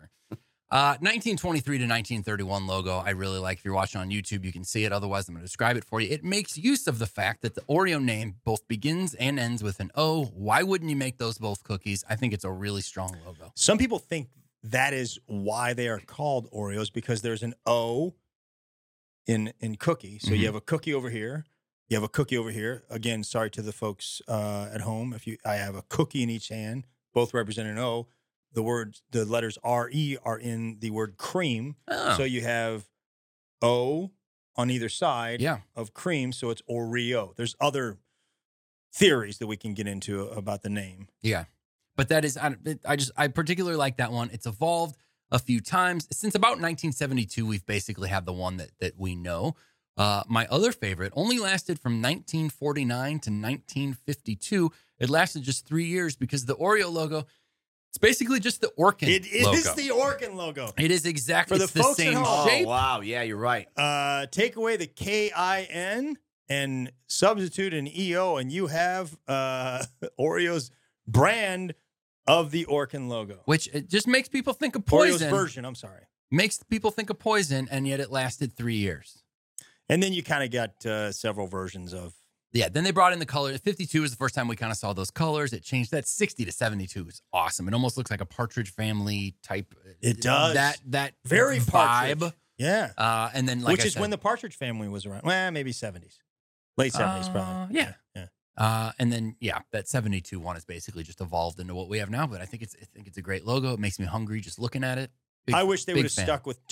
1923 to 1931 logo, I really like. If you're watching on YouTube, you can see it. Otherwise, I'm going to describe it for you. It makes use of the fact that the Oreo name both begins and ends with an O. Why wouldn't you make those both cookies? I think it's a really strong logo. Some people think that is why they are called Oreos, because there's an O in cookie. So you have a cookie over here. You have a cookie over here. Again, sorry to the folks at home. I have a cookie in each hand, both represent an O. The letters R-E are in the word cream. Oh. So you have O on either side of cream. So it's Oreo. There's other theories that we can get into about the name. Yeah. But that is, I particularly like that one. It's evolved a few times. Since about 1972, we've basically had the one that we know. My other favorite only lasted from 1949 to 1952. It lasted just 3 years because the Oreo logo, it's basically just the Orkin logo. It is the Orkin logo. It is exactly For the folks same at home. shape. Oh, wow. Yeah, you're right. Take away the K-I-N and substitute an E-O, and you have Oreo's brand of the Orkin logo. Which it just makes people think of poison. Oreo's version, I'm sorry. Makes people think of poison, and yet it lasted 3 years. And then you kind of got several versions of. Yeah, then they brought in the color. 52 was the first time we kind of saw those colors. It changed. That 60 to 72 is awesome. It almost looks like a Partridge Family type. It does. That very vibe. Partridge. Yeah. And then, like Which is when the Partridge Family was around. Well, maybe 70s. Late 70s, probably. Yeah. And then, that 72 one is basically just evolved into what we have now. But I think it's a great logo. It makes me hungry just looking at it. I wish they would have stuck with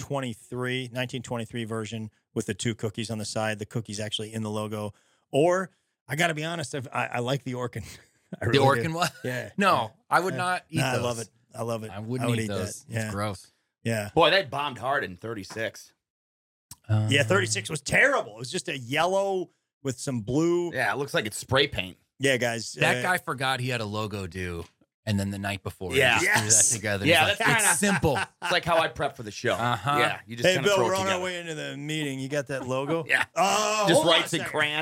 1923 version with the two cookies on the side. The cookies actually in the logo. Or, I got to be honest, I like the Orkin. The Orkin one? Yeah. No, I would not eat those. I love it. I love it. I wouldn't eat those. That. It's gross. Yeah. Boy, they bombed hard in 36. 36 was terrible. It was just a yellow with some blue. Yeah, it looks like it's spray paint. Yeah, guys. That guy forgot he had a logo due, and then the night before, Yeah. he just threw that together. Yeah, He's that's like, kinda it's simple. It's like how I prep for the show. Uh-huh. Yeah, you just Hey, kinda Bill, throw it we're on our together. way into the meeting. You got that logo? Yeah. Oh, Just hold on a writes in second. crayon.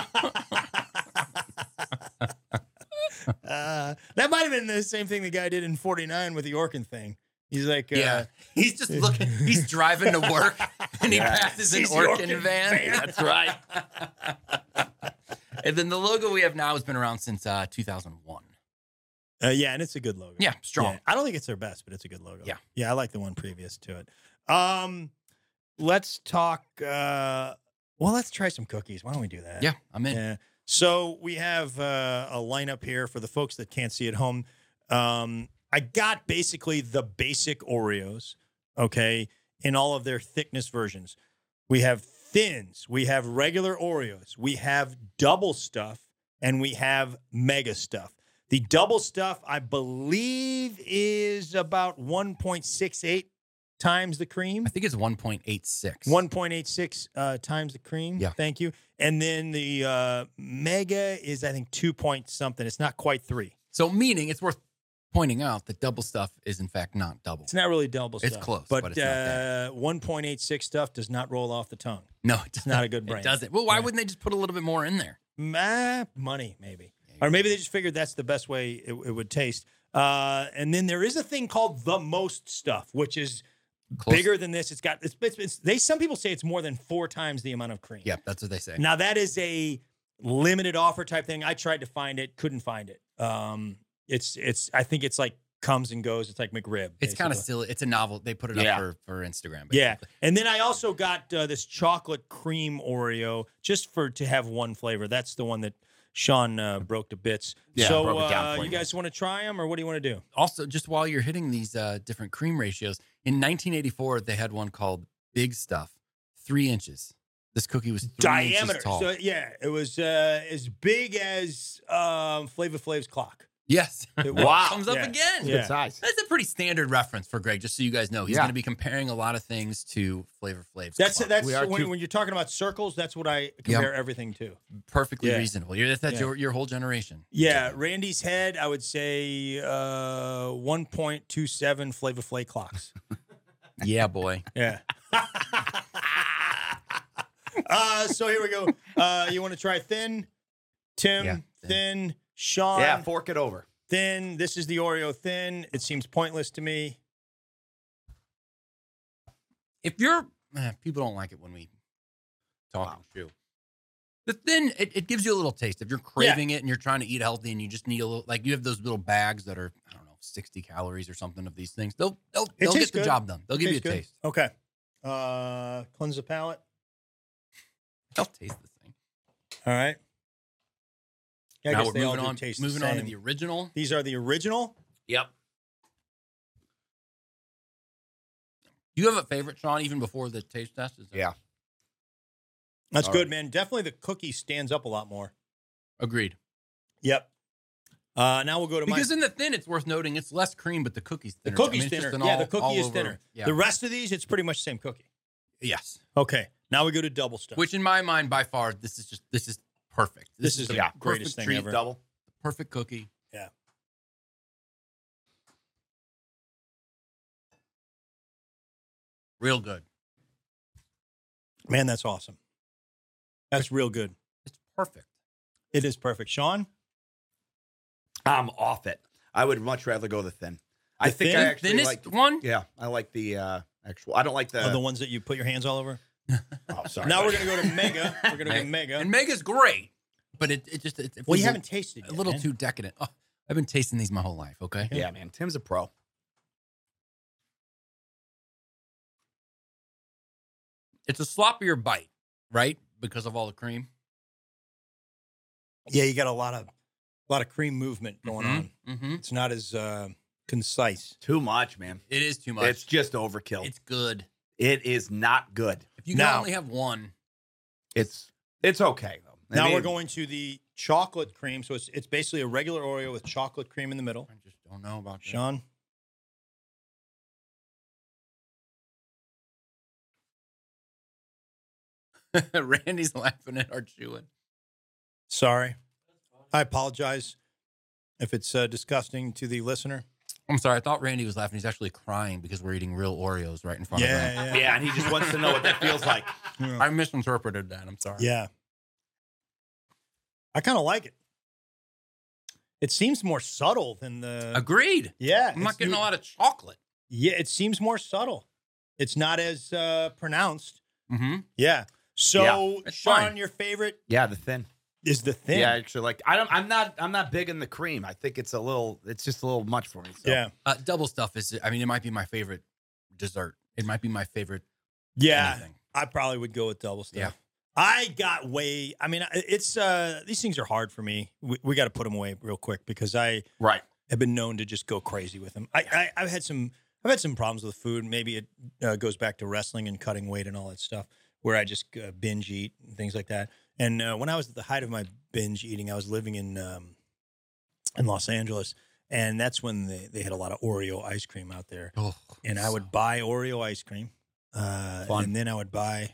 That might have been the same thing the guy did in 49 with the Orkin thing. He's like, Yeah, he's just looking. He's driving to work, and he passes an Sees the Orkin Orkin van. That's right. And then the logo we have now has been around since 2001. yeah, and it's a good logo. Yeah, strong. Yeah. I don't think it's their best, but it's a good logo. Yeah. Yeah, I like the one previous to it. Let's talk. Let's try some cookies. Why don't we do that? Yeah, I'm in. Yeah. So we have a lineup here for the folks that can't see at home. I got basically the basic Oreos, okay, in all of their thickness versions. We have thins, we have regular Oreos, we have double stuff, and we have mega stuff. The double stuff, I believe, is about 1.68 times the cream. I think it's 1.86. 1.86 times the cream. Yeah. Thank you. And then the mega is, I think, 2 point something. It's not quite 3. So, meaning it's worth pointing out that double stuff is in fact not double. It's not really double stuff. It's close, but but it's not that. 1.86 stuff does not roll off the tongue. No, it doesn't. not a good brand. It doesn't. Well, why Yeah. wouldn't they just put a little bit more in there? Money, maybe. Or maybe they just figured that's the best way it would taste. And then there is a thing called the most stuff, which is Close. bigger than this. Some people say it's more than 4 times the amount of cream. Yep, that's what they say. Now that is a limited offer type thing. I tried to find it, couldn't find it. I think it's like comes and goes. It's like McRib. It's kind of basically. silly. It's a novel. They put it Yeah. up for Instagram. Yeah, basically. and then I also got this chocolate cream Oreo just to have one flavor. That's the one that Sean broke to bits. Yeah, so broke it down for you you. guys want to try them, or what do you want to do? Also, just while you're hitting these different cream ratios, in 1984 they had one called Big Stuff, 3 inches. This cookie was 3 Diameter. inches tall. So yeah, it was as big as Flavor Flav's clock. Yes. It was. Wow. Comes up Yeah. again. Yeah. Good size. That's a pretty standard reference for Greg, just so you guys know. He's Yeah. going to be comparing a lot of things to Flavor Flav's That's clock. We are when, too- when you're talking about circles. That's what I compare everything to. Perfectly Yeah. reasonable. That's Yeah. your whole generation. Yeah, Randy's head, I would say 1.27 Flavor Flav clocks. Yeah, boy. Yeah. So here we go. You want to try thin? Tim, Yeah, thin. Sean, Yeah, fork it over. thin. This is the Oreo thin. It seems pointless to me. If you're people don't like it when we talk and chew. The thin, it gives you a little taste. If you're craving it and you're trying to eat healthy and you just need a little, like you have those little bags that are, I don't know, 60 calories or something of these things. They'll tastes get the good. job done. They'll give you a Tastes good. taste. Okay. Cleanse the palate. They'll taste the thing. All right. Yeah, I Now guess we're they all moving do on. taste the Moving on to same. the original. These are the original. Yep. Do you have a favorite, Sean, even before the taste test? Is there- Yeah. That's All good, right. man. Definitely the cookie stands up a lot more. Agreed. Yep. Now we'll go to Because in the thin, it's worth noting, it's less cream, but the cookie's the thinner. cookie's I mean, it's just thinner. an Yeah, all- the cookie all is over- thinner. Yeah. The rest of these, it's pretty much the same cookie. Yes. Okay. Now we go to double stuff. Which, in my mind, by far, this is perfect. This is the the greatest perfect thing treat, ever. Double. perfect cookie. Yeah. Real good. Man, that's awesome. That's real good. It's perfect. It is perfect. Sean? I'm off it. I would much rather go the thin. I The think thin? I actually Thinnest like. one? Yeah, I like the actual. I don't like The ones that you put your hands all over? Oh, sorry. Now we're going to go to Mega. We're going to go to Mega. And Mega's great, but it just it Well, you feels haven't tasted a yet, little man. too decadent. Oh, I've been tasting these my whole life. Okay. Yeah, man. Tim's a pro. It's a sloppier bite, right? Because of all the cream. Yeah, you got a lot of cream movement going on. Mm-hmm. It's not as concise. Too much, man. It is too much. It's just overkill. It's good. It is not good. If you can Now- only have one, It's okay though. I Now mean, we're going to the chocolate cream. So it's basically a regular Oreo with chocolate cream in the middle. I just don't know about that. Sean? Randy's laughing at our chewing. Sorry. I apologize if it's disgusting to the listener. I'm sorry. I thought Randy was laughing. He's actually crying because we're eating real Oreos right in front of him. Yeah, and he just wants to know what that feels like. I misinterpreted that. I'm sorry. Yeah. I kind of like it. It seems more subtle than the... Agreed. Yeah. I'm not getting a lot of chocolate. Yeah, it seems more subtle. It's not as pronounced. Mm-hmm. Yeah. So, it's Sean, fine. your favorite Yeah, the thin. is the thin. Yeah, actually, like I'm not big in the cream. I think it's just a little much for me. So. Yeah. Double stuff is, I mean, it might be my favorite dessert. It might be my favorite Yeah. anything. I probably would go with double stuff. Yeah. I got way, I mean, it's, these things are hard for me. We got to put them away real quick because I have been known to just go crazy with them. I've had some problems with food. Maybe it goes back to wrestling and cutting weight and all that stuff where I just binge eat and things like that. And when I was at the height of my binge eating, I was living in Los Angeles, and that's when they had a lot of Oreo ice cream out there. Oh, and I would buy Oreo ice cream, and then I would buy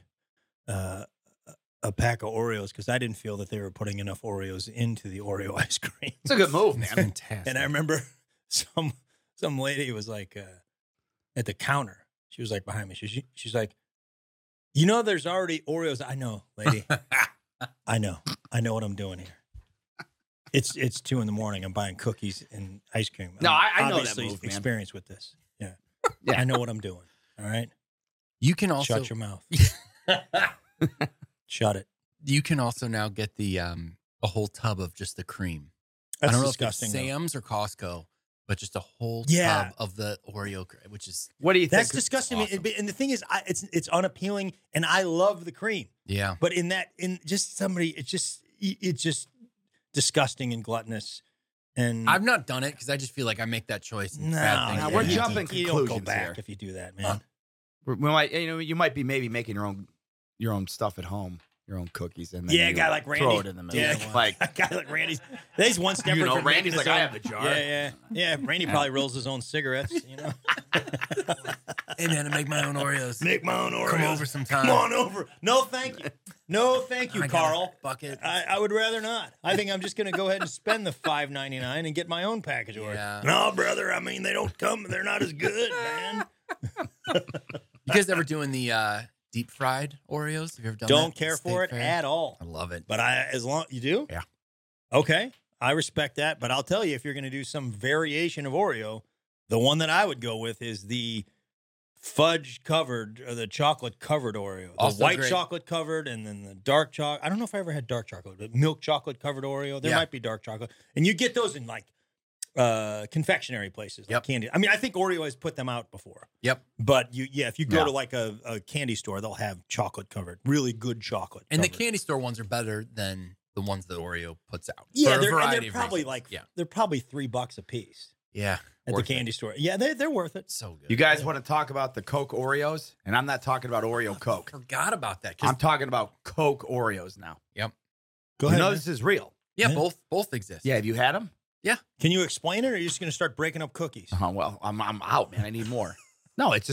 a pack of Oreos because I didn't feel that they were putting enough Oreos into the Oreo ice cream. It's a good move, man. Fantastic. And I remember some lady was like at the counter. She was like behind me. She's like, you know, there's already Oreos. I know, lady. I know what I'm doing here. It's 2 a.m. I'm buying cookies and ice cream. No, I know that obviously move, man. experience with this. Yeah. Yeah. I know what I'm doing. All right. You can also Shut your mouth. Shut it. You can also now get the a whole tub of just the cream. That's I don't know disgusting. if it's though. Sam's or Costco, but just a whole Yeah. tub of the Oreo, which is What do you think? That's disgusting. Awesome. And the thing is, it's unappealing, and I love the cream. yeah. But it's just disgusting and gluttonous. And I've not done it because I just feel like I make that choice. And no, bad things we're happen. jumping You don't go conclusions back here. if you do that, man. You might be maybe making your own stuff at home, your own cookies, and then Yeah, a you guy like Randy. throw it in the middle. Yeah, like a guy like Randy's. There's one step. You know, from Randy's making like, his I own- have a jar. Yeah. Randy probably rolls his own cigarettes. You know, Hey man, I make my own Oreos. make my own Oreos. Come over sometime. Come on over. No, thank you. No, thank you, I got a Carl. bucket. I would rather not. I think I'm just going to go ahead and spend the $5.99 and get my own package order. Yeah. No, brother. I mean, they don't come. They're not as good, man. You guys ever doing the deep fried Oreos? Have you ever done Don't that? care State for it Fair? at all. I love it. But as long you do, Yeah. Okay, I respect that. But I'll tell you, if you're going to do some variation of Oreo, the one that I would go with is the fudge covered or the chocolate covered Oreo. The Also white great. chocolate covered and then the dark chocolate. I don't know if I ever had dark chocolate, but milk chocolate covered Oreo. There Yeah. might be dark chocolate. And you get those in like confectionery places, like Yep. candy. I mean, I think Oreo has put them out before. Yep. But if you go Yeah. to like a candy store, they'll have chocolate covered, really good chocolate. And the covered. candy store ones are better than the ones that Oreo puts out. Yeah, for a they're variety of probably reasons. like yeah, they're probably $3 a piece yeah, at worth the candy store. Yeah, they're worth it. So good. You guys want to talk about the Coke Oreos? And I'm not talking about Oreo Coke. Forgot about that. 'cause- I'm talking about Coke Oreos now. Yep. Go You ahead. know man. this is real. Yeah, Yeah. both exist. Yeah, have you had them? Can you explain it, or are you just going to start breaking up cookies? Oh, well, I'm out, man. I need more. No, a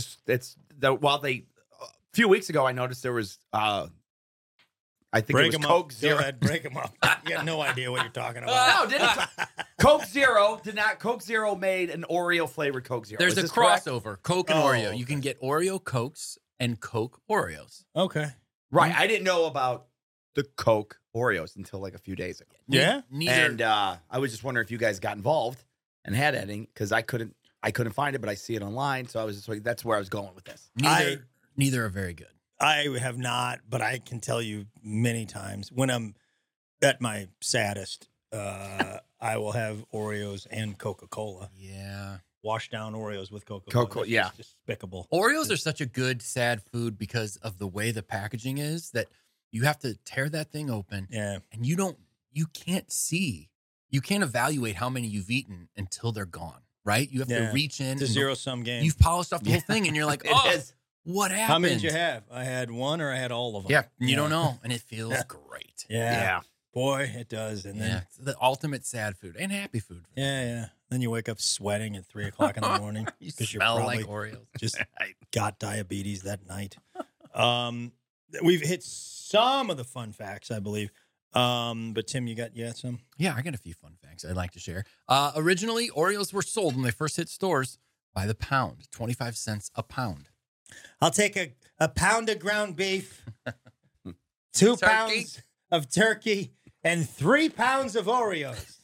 few weeks ago I noticed there was I think Break it was them Coke up. Zero. Go ahead, break them up. You got no idea what you're talking about. No, didn't Coke Zero did not. Coke Zero made an Oreo flavored Coke Zero. There's Is a this correct? crossover, Coke and Oh, Oreo. okay. You can get Oreo Cokes and Coke Oreos. Okay. Right. I didn't know about the Coke Oreos until like a few days ago. Yeah? Neither. And I was just wondering if you guys got involved and had any because I couldn't find it, but I see it online. So I was just like, that's where I was going with this. Neither are very good. I have not, but I can tell you many times when I'm at my saddest, I will have Oreos and Coca-Cola. Yeah. Wash down Oreos with Coca-Cola. Coca-Cola, That's yeah. just despicable. Oreos are such a good, sad food because of the way the packaging is that you have to tear that thing open Yeah. and you can't evaluate how many you've eaten until they're gone, right? You have Yeah. to reach in. It's a and zero-sum game. You've polished off the whole thing and you're like, It oh, is. what happened? How many did you have? I had one or I had all of them. Yeah, you Yeah. don't know. And it feels great. Yeah. Boy, it does. And then, Yeah. It's the ultimate sad food and happy food. yeah. Then you wake up sweating at 3 o'clock in the morning You because you're smell probably like Oreos. just got diabetes that night. We've hit some of the fun facts, I believe. But Tim, you got some? Yeah, I got a few fun facts I'd like to share. Originally, Oreos were sold when they first hit stores by the pound, 25 cents a pound. I'll take a pound of ground beef, 2 pounds of turkey, and 3 pounds of Oreos.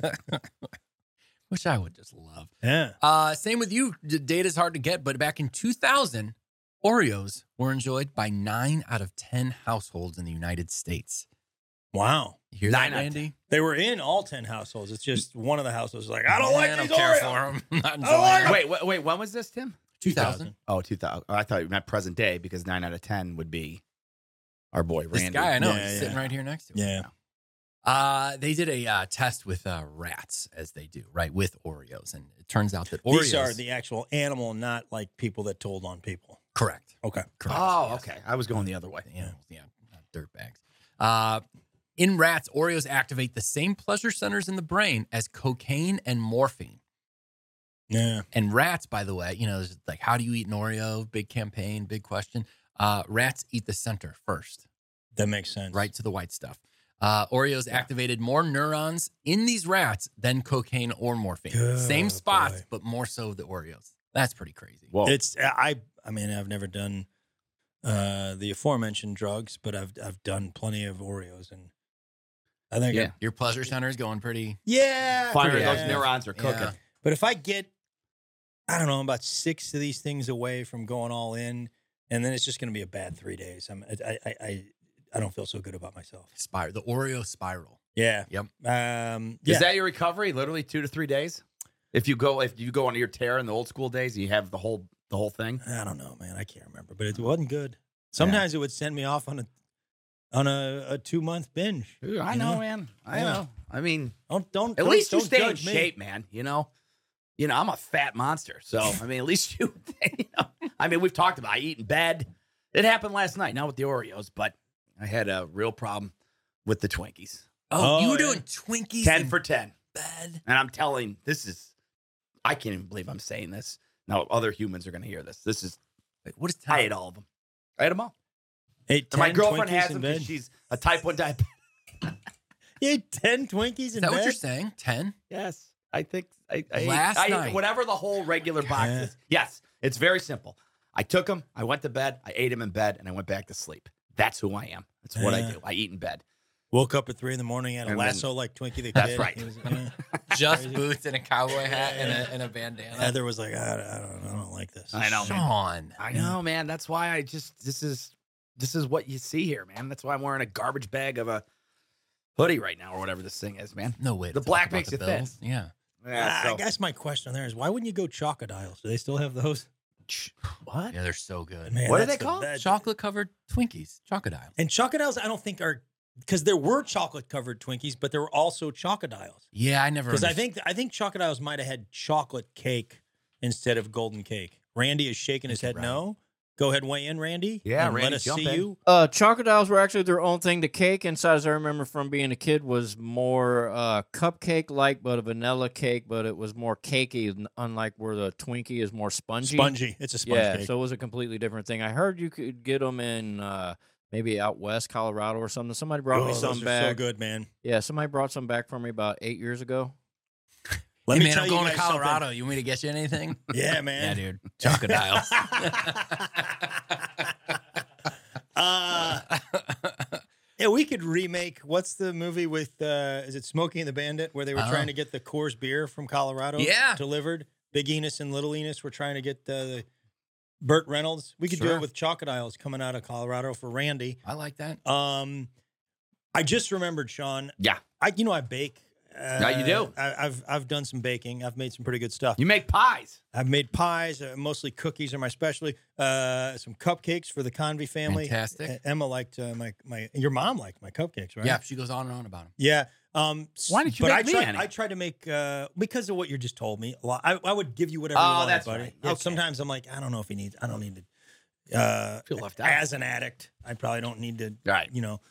Which I would just love. Yeah. Same with you. The data's hard to get, but back in 2000, Oreos were enjoyed by 9 out of 10 households in the United States. Wow. You hear that, Randy? They were in all 10 households. It's just one of the households was like, I don't like these care Oreos. for them. Not I don't like enjoying 'em. Wait, when was this, Tim? 2000. Oh, 2000. I thought you meant present day because 9 out of 10 would be our boy Randy. This guy, I know, Yeah, he's sitting right here next to me. Yeah. They did a test with rats, as they do, right, with Oreos. And it turns out that Oreos... These are the actual animal, not like people that told on people. Correct. Okay. Correct. Oh, yes. okay. I was going the other way. Yeah, dirtbags. In rats, Oreos activate the same pleasure centers in the brain as cocaine and morphine. Yeah. And rats, by the way, there's like, how do you eat an Oreo? Big campaign, big question. Rats eat the center first. That makes sense. Right to the white stuff. Oreos activated more neurons in these rats than cocaine or morphine. Good Same spots, boy. but more so the Oreos. That's pretty crazy. Whoa. I mean, I've never done the aforementioned drugs, but I've done plenty of Oreos, and I think Your pleasure center is going pretty... Fire, yeah. those neurons are cooking. Yeah. But if I get, I don't know, about 6 of these things away from going all in, and then it's just going to be a bad 3 days. I don't feel so good about myself. The Oreo spiral. Yeah. Yep. Is that your recovery? Literally 2 to 3 days? If you go on your tear in the old school days, you have the whole thing. I don't know, man. I can't remember, but it wasn't good. Sometimes it would send me off on a 2-month binge. Dude, I know, man. I know. I mean, don't. At least you don't stay in judge me. shape, man. I'm a fat monster, so I mean, at least you. I mean, we've talked about I eat in bed. It happened last night, not with the Oreos, but I had a real problem with the Twinkies. Oh, you were yeah. doing Twinkies 10 in for 10. bed? And I'm telling, I can't even believe I'm saying this. Now, other humans are going to hear this. What is I ate all of them. I ate them all. Ate And my 10 girlfriend Twinkies has in them bed. because she's a type 1 diabetic. You ate 10 Twinkies in Is that bed? what you're saying? 10? Yes. I think I Last ate night. whatever the whole regular box Yeah. is. Yes. It's very simple. I took them. I went to bed. I ate them in bed, and I went back to sleep. That's who I am. That's what I Yeah. do. I eat in bed. Woke up at 3 in the morning, had a And then- lasso like Twinkie the Kid. That's right. He was, Just boots and a cowboy hat and a bandana. Heather was like, I don't like this. I know, man. Sean. I know, man. That's why this is what you see here, man. That's why I'm wearing a garbage bag of a hoodie right now or whatever this thing is, man. No way. to The talk black about makes the you thin. Bills. Yeah. Yeah, I guess my question there is, why wouldn't you go Chocodiles? Do they still have those? What? Yeah, they're so good. Man, What are that's they called? Chocolate covered Twinkies. Chocodile. And Chocodiles, I don't think are, because there were chocolate covered Twinkies, but there were also Chocodiles. Yeah, I never. Because I think Chocodiles might have had chocolate cake instead of golden cake. Randy is shaking his head right. no. Go ahead and weigh in, Randy. Yeah, and Randy, let us jump see in. you. Chocodiles were actually their own thing. The cake inside, as I remember from being a kid, was more cupcake-like, but a vanilla cake, but it was more cakey, unlike where the Twinkie is more spongy. Spongy. It's a sponge Yeah, cake. so it was a completely different thing. I heard you could get them in maybe out west, Colorado or something. Somebody brought me those some are back. so good, man. Yeah, somebody brought some back for me about 8 years ago. Let Hey, me man, tell I'm you going to guys something. Colorado. You want me to get you anything? Yeah, Yeah, man. dude. Chocodiles. Yeah, we could remake. What's the movie with? Is it Smokey and the Bandit, where they were trying to get the Coors beer from Colorado? Yeah. delivered. Big Enos and Little Enos were trying to get the Burt Reynolds. We could do Sure. it with Chocodiles coming out of Colorado for Randy. I like that. I just remembered, Sean. Yeah. I bake. Yeah, you do. I've done some baking. I've made some pretty good stuff. You make pies. I've made pies. Mostly cookies are my specialty. Some cupcakes for the Convy family. Fantastic. Emma liked your mom liked my cupcakes, right? Yeah, she goes on and on about them. Yeah. Why didn't you but make me any? I tried to make because of what you just told me. A lot. I would give you whatever Oh, you wanted, that's buddy. right. Yeah, Okay. sometimes I'm like, I don't know if he needs. I don't need to. Feel left out. As an addict, I probably don't need to. Right.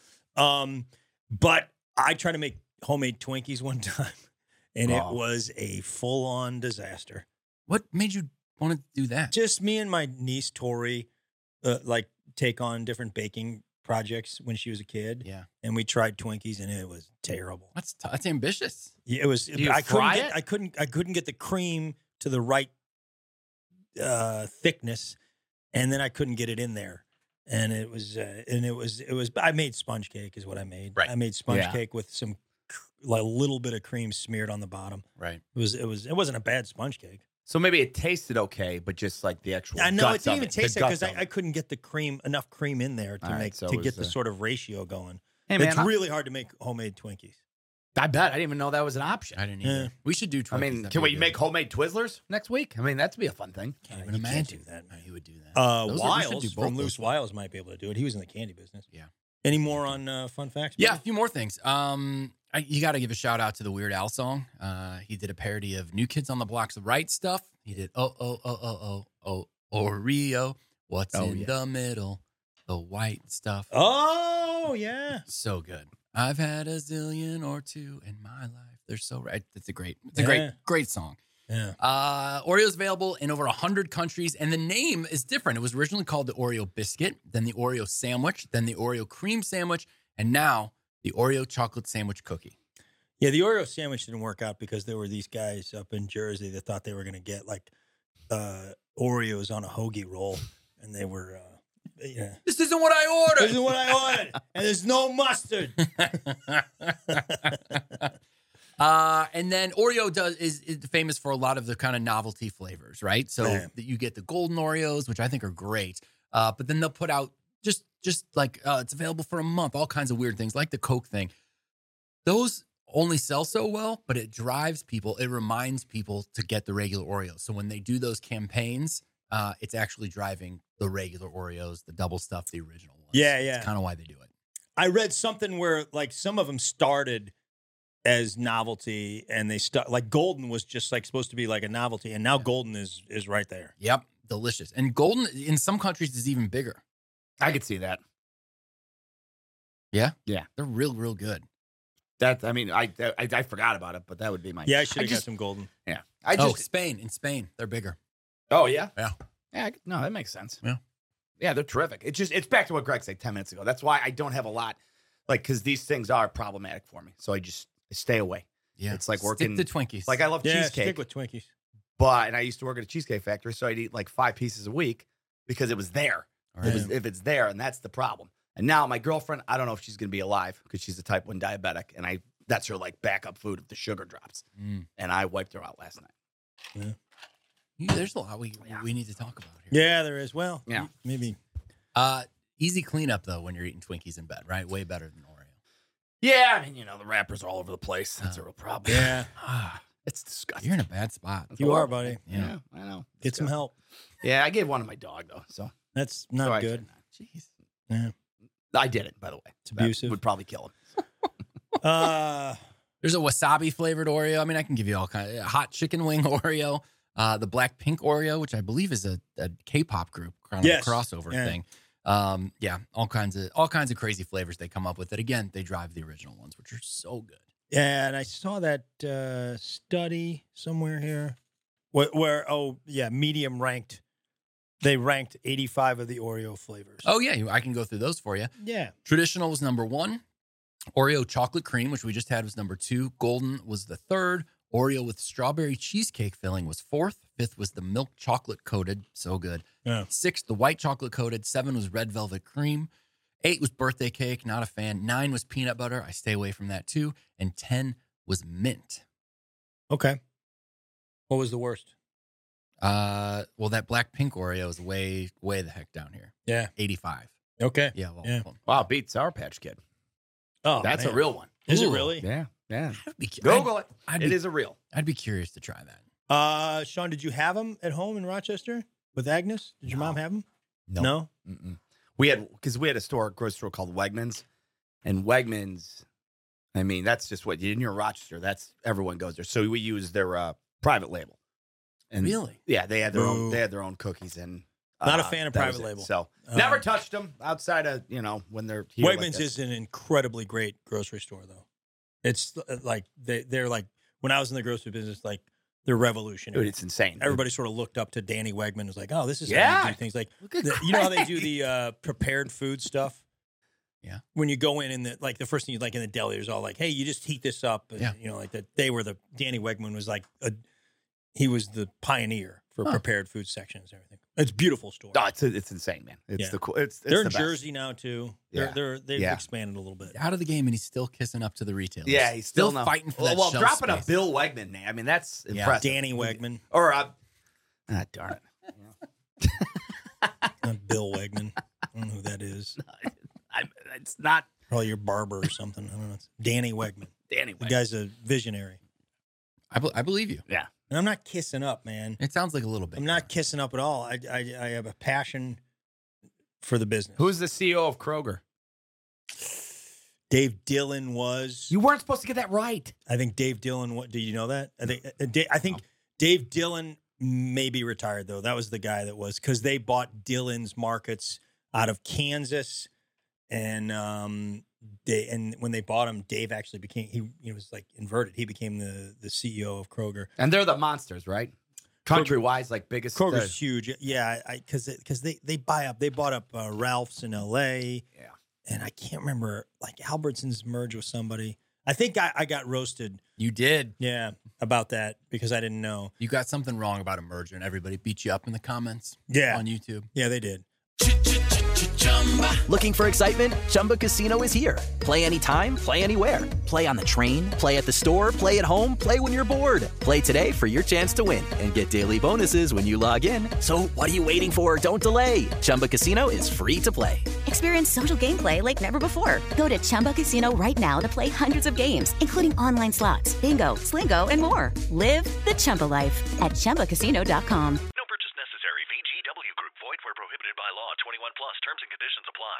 But I tried to make homemade Twinkies one time, and it Oh. was a full-on disaster. What made you want to do that? Just me and my niece Tori, take on different baking projects when she was a kid. Yeah. And we tried Twinkies, and it was terrible. That's ambitious. Yeah, it was. you I fry couldn't it? I couldn't get the cream to the right thickness, and then I couldn't get it in there. And it was. I made sponge cake, is what I made. Right. I made sponge Yeah. cake with some like a little bit of cream smeared on the bottom. Right. It wasn't a bad sponge cake. So maybe it tasted okay, but just like the actual I know it guts didn't of even it, taste the it because guts of I couldn't get enough cream in there to All right, make so to it get was, the sort of ratio going. Hey, man, It's really hard to make homemade Twinkies. I bet. I didn't even know that was an option. I didn't either. Yeah. We should do Twinkies. I mean, That'd can be we good. make homemade Twizzlers next week? I mean, that'd be a fun thing. Can't You even imagine. can't do that, man. He would do that. We should Wiles do both from those. Loose Wiles might be able to do it. He was in the candy business. Yeah. Any more on fun facts? Yeah, a buddy? few more things. You got to give a shout out to the Weird Al song. He did a parody of New Kids on the Block's Right Stuff. He did Oreo. What's in the middle? The white stuff. Oh yeah. So good. I've had a zillion or two in my life. They're so right. It's a great song. Yeah. Oreo's available in over 100 countries, and the name is different. It was originally called the Oreo biscuit, then the Oreo sandwich, then the Oreo cream sandwich, and now the Oreo chocolate sandwich cookie. Yeah, the Oreo sandwich didn't work out because there were these guys up in Jersey that thought they were going to get like Oreos on a hoagie roll, and they were, This isn't what I ordered. This is what I ordered, and there's no mustard. And then Oreo is famous for a lot of the kind of novelty flavors, right? So Yeah. you get the golden Oreos, which I think are great. But then they'll put out just like it's available for a month, all kinds of weird things like the Coke thing. Those only sell so well, but it drives people. It reminds people to get the regular Oreos. So when they do those campaigns, it's actually driving the regular Oreos, the double stuff, the original ones. Yeah. It's kind of why they do it. I read something where like some of them started as novelty, and they like Golden was just like supposed to be like a novelty, and now Golden is right there. Yep, delicious. And golden in some countries is even bigger. I could see that. Yeah, Yeah. they're real good. That I mean, I forgot about it, but that would be my. Yeah, I should have got just some Golden. Yeah. In Spain, they're bigger. Oh yeah. Yeah. Yeah. No, that makes sense. Yeah. Yeah, they're terrific. It's back to what Greg said 10 minutes ago. That's why I don't have a lot, like, because these things are problematic for me. So I stay away. Yeah, It's like working Stick to Twinkies. Like I love Yeah, cheesecake, stick with Twinkies. and I used to work at a cheesecake factory, so I'd eat like 5 pieces a week because it was there. Right. If it's there, and that's the problem. And now my girlfriend, I don't know if she's going to be alive because she's a type 1 diabetic, and that's her like backup food if the sugar drops. And I wiped her out last night. There's a lot we need to talk about here. Yeah, there is. Well, Yeah. maybe. Easy cleanup though when you're eating Twinkies in bed, right? Way better than Oreo. Yeah, I mean, the wrappers are all over the place. That's a real problem. Yeah, It's disgusting. You're in a bad spot. you are, buddy. Yeah. I know. Get some help. Yeah, I gave one to my dog though, so That's so not I good. should not. Jeez. Yeah. I did it, by the way. It's abusive. That would probably kill him. There's a wasabi flavored Oreo. I mean, I can give you all kinds. Hot chicken wing Oreo, the black pink Oreo, which I believe is a K-pop group, kind of Yes. a crossover Yeah. thing. All kinds of crazy flavors they come up with. That again, they drive the original ones, which are so good. Yeah, and I saw that study somewhere here where medium ranked. They ranked 85 of the Oreo flavors. Oh yeah, I can go through those for you. Yeah. Traditional was number 1. Oreo chocolate cream, which we just had, was number 2. Golden was the 3rd. Oreo with strawberry cheesecake filling was 4th. 5th was the milk chocolate coated. So good. Yeah. 6th, the white chocolate coated. 7 was red velvet cream. 8 was birthday cake. Not a fan. 9 was peanut butter. I stay away from that too. And 10 was mint. Okay. What was the worst? Well, that black pink Oreo is way the heck down here. Yeah. 85. Okay. Yeah. Well, Yeah. Wow, beat Sour Patch Kid. Oh, That's man. a real one. Is it Ooh. really? Yeah, yeah. I'd be, Google it. I'd It be- is a real. I'd be curious to try that. Sean, did you have them at home in Rochester with Agnes? Did your mom have them? No. Mm-mm. We had a grocery store called Wegmans, and Wegmans. I mean, that's just what in your Rochester. That's everyone goes there. So we use their private label. And Really? Yeah, they had their own. Ooh. They had their own cookies, and Not a fan of that was private it. label. So never touched them outside of when they're here like Wegmans this. is an incredibly great grocery store, though. It's like they're like when I was in the grocery business, like they're revolutionary. Dude, it's insane. Everybody sort of looked up to Danny Wegman. Was like, oh, this is how Yeah. you do things. Like Look at you know how they Greg. do the prepared food stuff. Yeah. When you go in the like the first thing you like in the deli, there's all like, hey, you just heat this up. And, you know, like that. Danny Wegman was like he was the pioneer for prepared food sections and everything. It's a beautiful store. Oh, it's insane, man. It's the cool. It's they're the in best. Jersey now too. They've expanded a little bit. Out of the game, and he's still kissing up to the retailers. Yeah, he's still fighting for that. Well, shelf dropping space. a Bill Wegman name. I mean, that's impressive. Danny Wegman or darn it, not Bill Wegman. I don't know who that is. It's not probably your barber or something. I don't know. It's Danny Wegman. Danny Wegman. The guy's a visionary. I believe you. Yeah. And I'm not kissing up, man. It sounds like a little bit. I'm not kissing up at all. I have a passion for the business. Who's the CEO of Kroger? Dave Dillon was. You weren't supposed to get that right. I think Dave Dillon. What do you know that? I think Dave Dillon may be retired though. That was the guy that was because they bought Dillon's Markets out of Kansas, and when they bought him, Dave actually became he was like inverted. He became the CEO of Kroger, and they're the monsters, right? Country wise, like biggest. Kroger's huge. Yeah, because they bought up Ralph's in L.A. Yeah, and I can't remember like Albertsons merged with somebody. I think I got roasted. You did. Yeah, about that because I didn't know. You got something wrong about a merger, and everybody beat you up in the comments. Yeah, on YouTube. Yeah, they did. Looking for excitement? Chumba Casino is here. Play anytime, play anywhere. Play on the train, play at the store, play at home, play when you're bored. Play today for your chance to win and get daily bonuses when you log in. So what are you waiting for? Don't delay. Chumba Casino is free to play. Experience social gameplay like never before. Go to Chumba Casino right now to play hundreds of games, including online slots, bingo, Slingo, and more. Live the Chumba life at ChumbaCasino.com. No purchase necessary. VGW Group. Void where prohibited by law. 21 plus. Terms and conditions apply.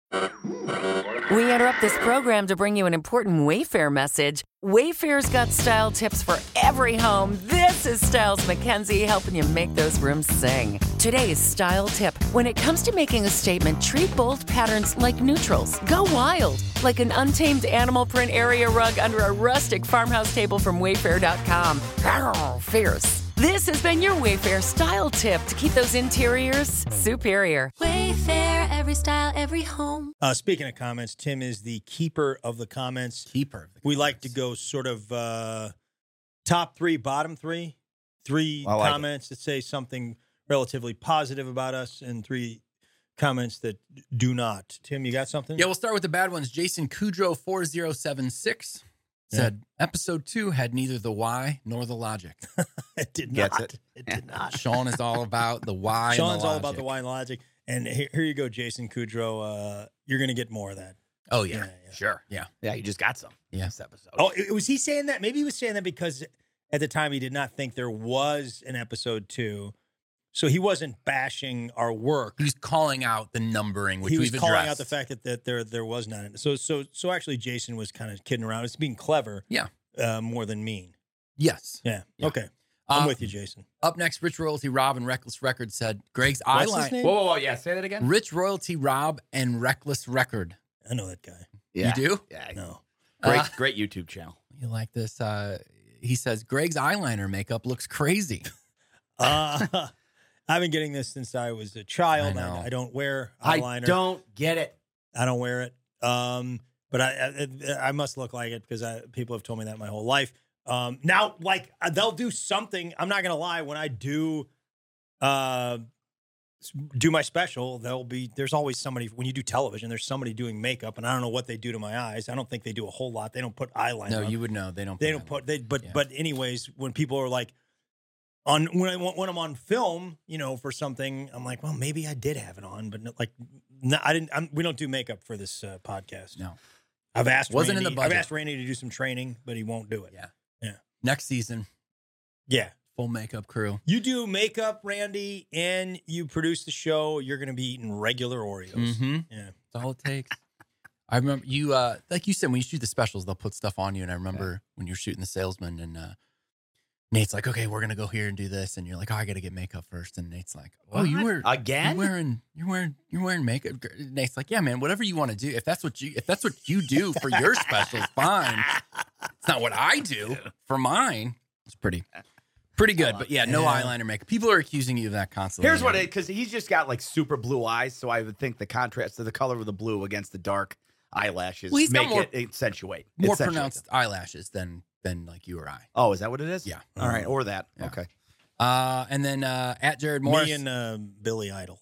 We interrupt this program to bring you an important Wayfair message. Wayfair's got style tips for every home. This is Styles McKenzie helping you make those rooms sing. Today's style tip. When it comes to making a statement, treat bold patterns like neutrals. Go wild, like an untamed animal print area rug under a rustic farmhouse table from Wayfair.com. Arr, fierce. This has been your Wayfair style tip to keep those interiors superior. Wayfair, every style, every home. Speaking of comments, Tim is the keeper of the comments. We like to go sort of top three, bottom three. Three comments that say something relatively positive about us and three comments that do not. Tim, you got something? Yeah, we'll start with the bad ones. Jason Kudrow 4076 said episode 2 had neither the why nor the logic. It did Gets not. It did not. Sean is all about the why. Sean's and the all about the why and logic. And here you go, Jason Kudrow. You're going to get more of that. Oh, yeah. Sure. Yeah. Yeah, you just got some. Yeah. This episode. Oh, was he saying that? Maybe he was saying that because at the time he did not think there was an episode 2. So he wasn't bashing our work. He was calling out the numbering, which he was we've calling addressed. out the fact that there was not. So actually, Jason was kind of kidding around. It's being clever. Yeah. More than mean. Yes. Yeah. Okay. I'm with you, Jason. Up next, Rich Royalty Rob and Reckless Record said Greg's What's his eyeliner. name? Whoa. Yeah, say that again. Rich Royalty Rob and Reckless Record. I know that guy. Yeah. You do? Yeah. No. Great YouTube channel. You like this? He says Greg's eyeliner makeup looks crazy. I've been getting this since I was a child. I know. I don't wear eyeliner. I don't get it. I don't wear it. But I must look like it because people have told me that my whole life. Now, like they'll do something. I'm not gonna lie. When I do my special, there's always somebody. When you do television, there's somebody doing makeup, and I don't know what they do to my eyes. I don't think they do a whole lot. They don't put eyeliner. No, on. you would know. They don't. But anyways, when people are like when I'm on film, for something, I'm like, well, maybe I did have it on, but I didn't. We don't do makeup for this podcast. No. I've asked Wasn't Randy, in the budget. I've asked Randy to do some training, but he won't do it. Yeah. Yeah. Next season, Yeah. full makeup crew. You do makeup, Randy, and you produce the show. You're going to be eating regular Oreos. Mm-hmm. Yeah. That's all it takes. I remember you, like you said, when you shoot the specials, they'll put stuff on you. And I remember when you're shooting The Salesman, and Nate's like, "Okay, we're gonna go here and do this," and you're like, "Oh, I got to get makeup first." And Nate's like, "Oh, you wear again? You're wearing makeup." Nate's like, "Yeah, man, whatever you want to do. If that's what you do for your specials, fine. It's not what I do for mine." It's pretty good, but yeah, no eyeliner makeup. People are accusing you of that constantly. Here's because he's just got like super blue eyes, so I would think the contrast of the color of the blue against the dark eyelashes Well, he's got make more- it accentuate. More accentuate pronounced them. eyelashes than like you or I. Oh, is that what it is? Yeah. All right, or that. Yeah. Okay. And then at Jared Morris. Me and Billy Idol.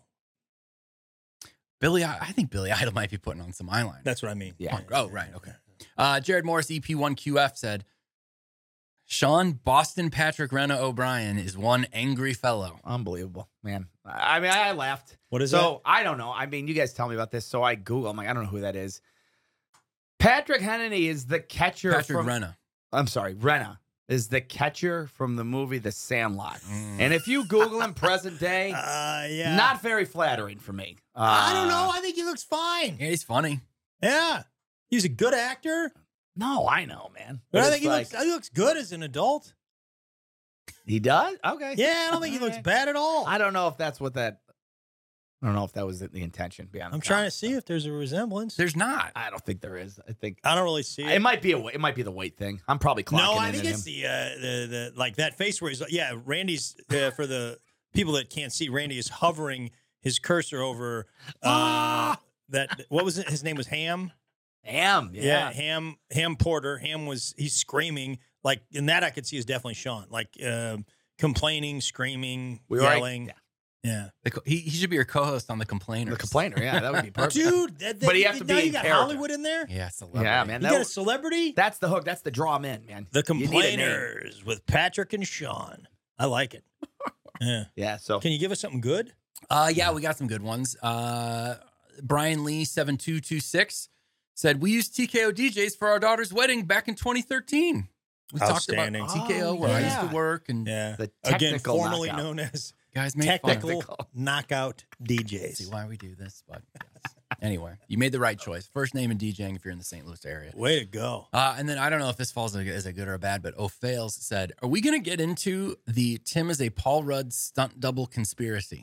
I think Billy Idol might be putting on some eyeliner. That's what I mean. Yeah. Oh, right. Okay. Jared Morris, EP1QF said, Sean Boston Patrick Renna O'Brien is one angry fellow. Unbelievable, man. I mean, I laughed. What is so, I don't know. I mean, you guys tell me about this. So I Google. I'm like, I don't know who that is. Patrick Hennedy is the catcher Patrick from... Renna. I'm sorry, Renna is the catcher from the movie The Sandlot. And if you Google him present day, yeah. not very flattering for me. I don't know. I think he looks fine. Yeah, he's funny. Yeah. He's a good actor. No, I know, man. But I it's think he looks good as an adult. He does? Okay. Yeah, I don't think he looks bad at all. I don't know if that's what that... I don't know if that was the intention. I'm trying to see if there's a resemblance. There's not. I don't think there is. I don't really see it. It might be the weight thing. I'm probably clocking No, I in think at it's him. the like that face where he's Randy's for the people that can't see, Randy is hovering his cursor over that. What was it? His name was Ham. Ham, yeah. Ham Porter. He's screaming like, and that I could see is definitely Sean, like complaining, screaming, yelling. Yeah. He should be your co-host on The Complainers. The Complainer, yeah, that would be perfect. Dude, but you have to be in you got character. Hollywood in there? Yeah, celebrity. Yeah, man. You got a celebrity? That's the hook. That's the draw 'em in, man. The You need a name. Complainers with Patrick and Sean. I like it. Yeah. Yeah, so. Can you give us something good? Yeah, we got some good ones. Brian Lee 7226 said, we used TKO DJs for our daughter's wedding back in 2013. We talked about Outstanding. TKO where I used to work and The Again, technical formerly knockout. known as guys made technical fun. knockout See DJs. why we do this, but yes. Anyway, you made the right choice. First name in DJing if you're in the St. Louis area. Way to go. And then I don't know if this falls as a good or a bad, but O'Fails said, are we going to get into the Tim is a Paul Rudd stunt double conspiracy?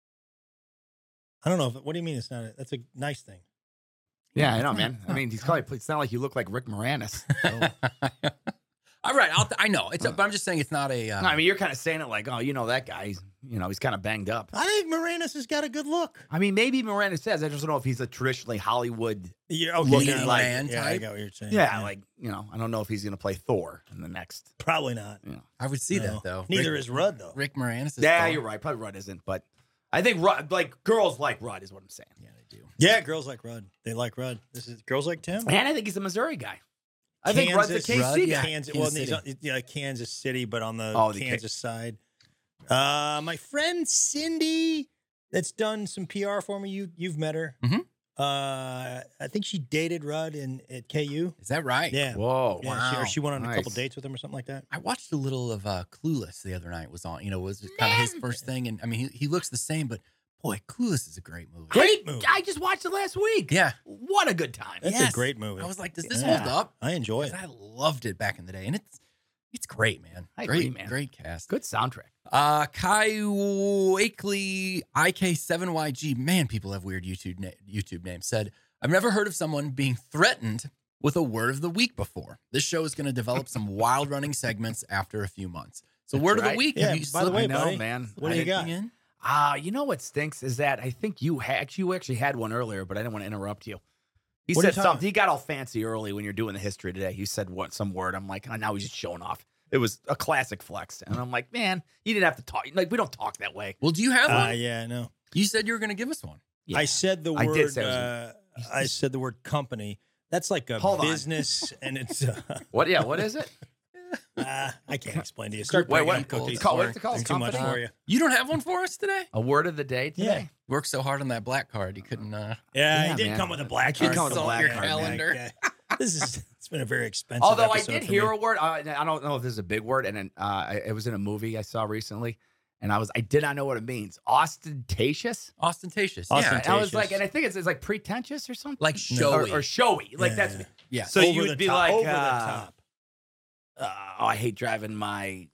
I don't know. What do you mean it's not? That's a nice thing. Yeah, I know, man. I mean, it's not like you look like Rick Moranis. So. All right, I know. But I'm just saying it's not a... No, I mean, you're kind of saying it like, oh, you know, that guy, he's kind of banged up. I think Moranis has got a good look. I mean, maybe Moranis says. I just don't know if he's a traditionally Hollywood Yeah, okay. looking yeah, like... man yeah, I type. got what you're saying. Yeah, like, I don't know if he's going to play Thor in the next... Probably not. I would see No. that, though. Neither is Rudd, though. Rick Moranis is Yeah, Thor. you're right. Probably Rudd isn't, but I think Rudd, like, girls like Rudd is what I'm saying. Yeah, they do. Yeah, girls like Rudd. They like Rudd. This is girls like Tim. And I think he's a Missouri guy. I think Rudd's a KC Rudd, guy. yeah. Kansas, Kansas he's Kansas City, but on the Oh, the Kansas side. My friend Cindy, that's done some PR for me. You've met her. Mhm. I think she dated Rudd at KU. Is that right? Yeah. Whoa, Yeah, she went on a couple Nice. dates with him or something like that. I watched a little of Clueless the other night. Was on, was kind of his first thing, and I mean, he looks the same, but boy, Clueless is a great movie. Great movie. I just watched it last week. Yeah, What a good time. That's Yes. a great movie. I was like, does this Yeah. hold up? I enjoy 'Cause it. I loved it back in the day, and it's great, man. I great, agree, man. Great cast. Good soundtrack. Kai Wakely IK7YG. Man, people have weird YouTube names. Said, I've never heard of someone being threatened with a word of the week before. This show is going to develop some wild running segments after a few months. So, word of the right. week. Yeah, have you by the way, slipped I know, buddy, man. what do you got? anything in? You know what stinks is that I think you actually had one earlier, but I didn't want to interrupt you. He What are you said talking- something. He got all fancy early when you're doing the history today. He said some word. I'm like, oh, now he's just showing off. It was a classic flex. And I'm like, man, you didn't have to talk. Like, we don't talk that way. Well, do you have one? Yeah, no. You said you were going to give us one. Yeah. I said the I word. did say it was I said the word company. That's like a Hold on. business, and it's. What? Yeah, what is it? I can't explain to you. Wait, what? I'm cookies. What's it called? It's too much Company? for you. You don't have one for us today? A word of the day today? Worked so hard on that black card, you couldn't. Yeah, Yeah, he did man. come with a black He card. come with a Consult black your card, man. calendar. It's been a very expensive. Although I episode did for hear me. a word. I don't know if this is a big word, and then it was in a movie I saw recently, and I did not know what it means. Ostentatious. Ostentatious. Ostentatious. Yeah. I was like, and I think it's like pretentious or something, Like showy. or showy. Like Yeah. that's Yeah. So Over you the would be top, like over the top. I hate driving my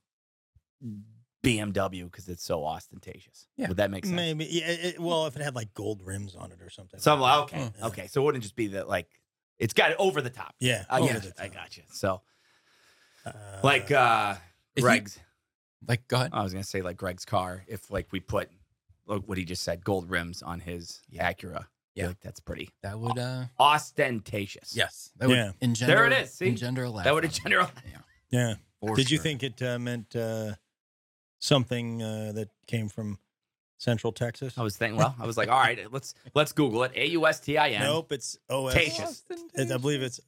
BMW because it's so ostentatious. Yeah. Would that make sense? Maybe. Yeah, well, if it had like gold rims on it or something. So I'm like, Yeah. okay. So it wouldn't just be that like it's got it over the top. Yeah. I over got the you. top. I got you. So Uh, like If you- Greg's. Like, go ahead. I was gonna say like Greg's car. If like we put like what he just said, gold rims on his Acura, I feel like that's pretty. That would ostentatious. Yes. That would engender. There it is. See? Engender a laugh. That would engender. Yeah. For Did you sure. think it meant something that came from Central Texas? I was thinking. Well, I was like, all right, let's Google it. AUSTIN. Nope, it's Tatious. I believe it's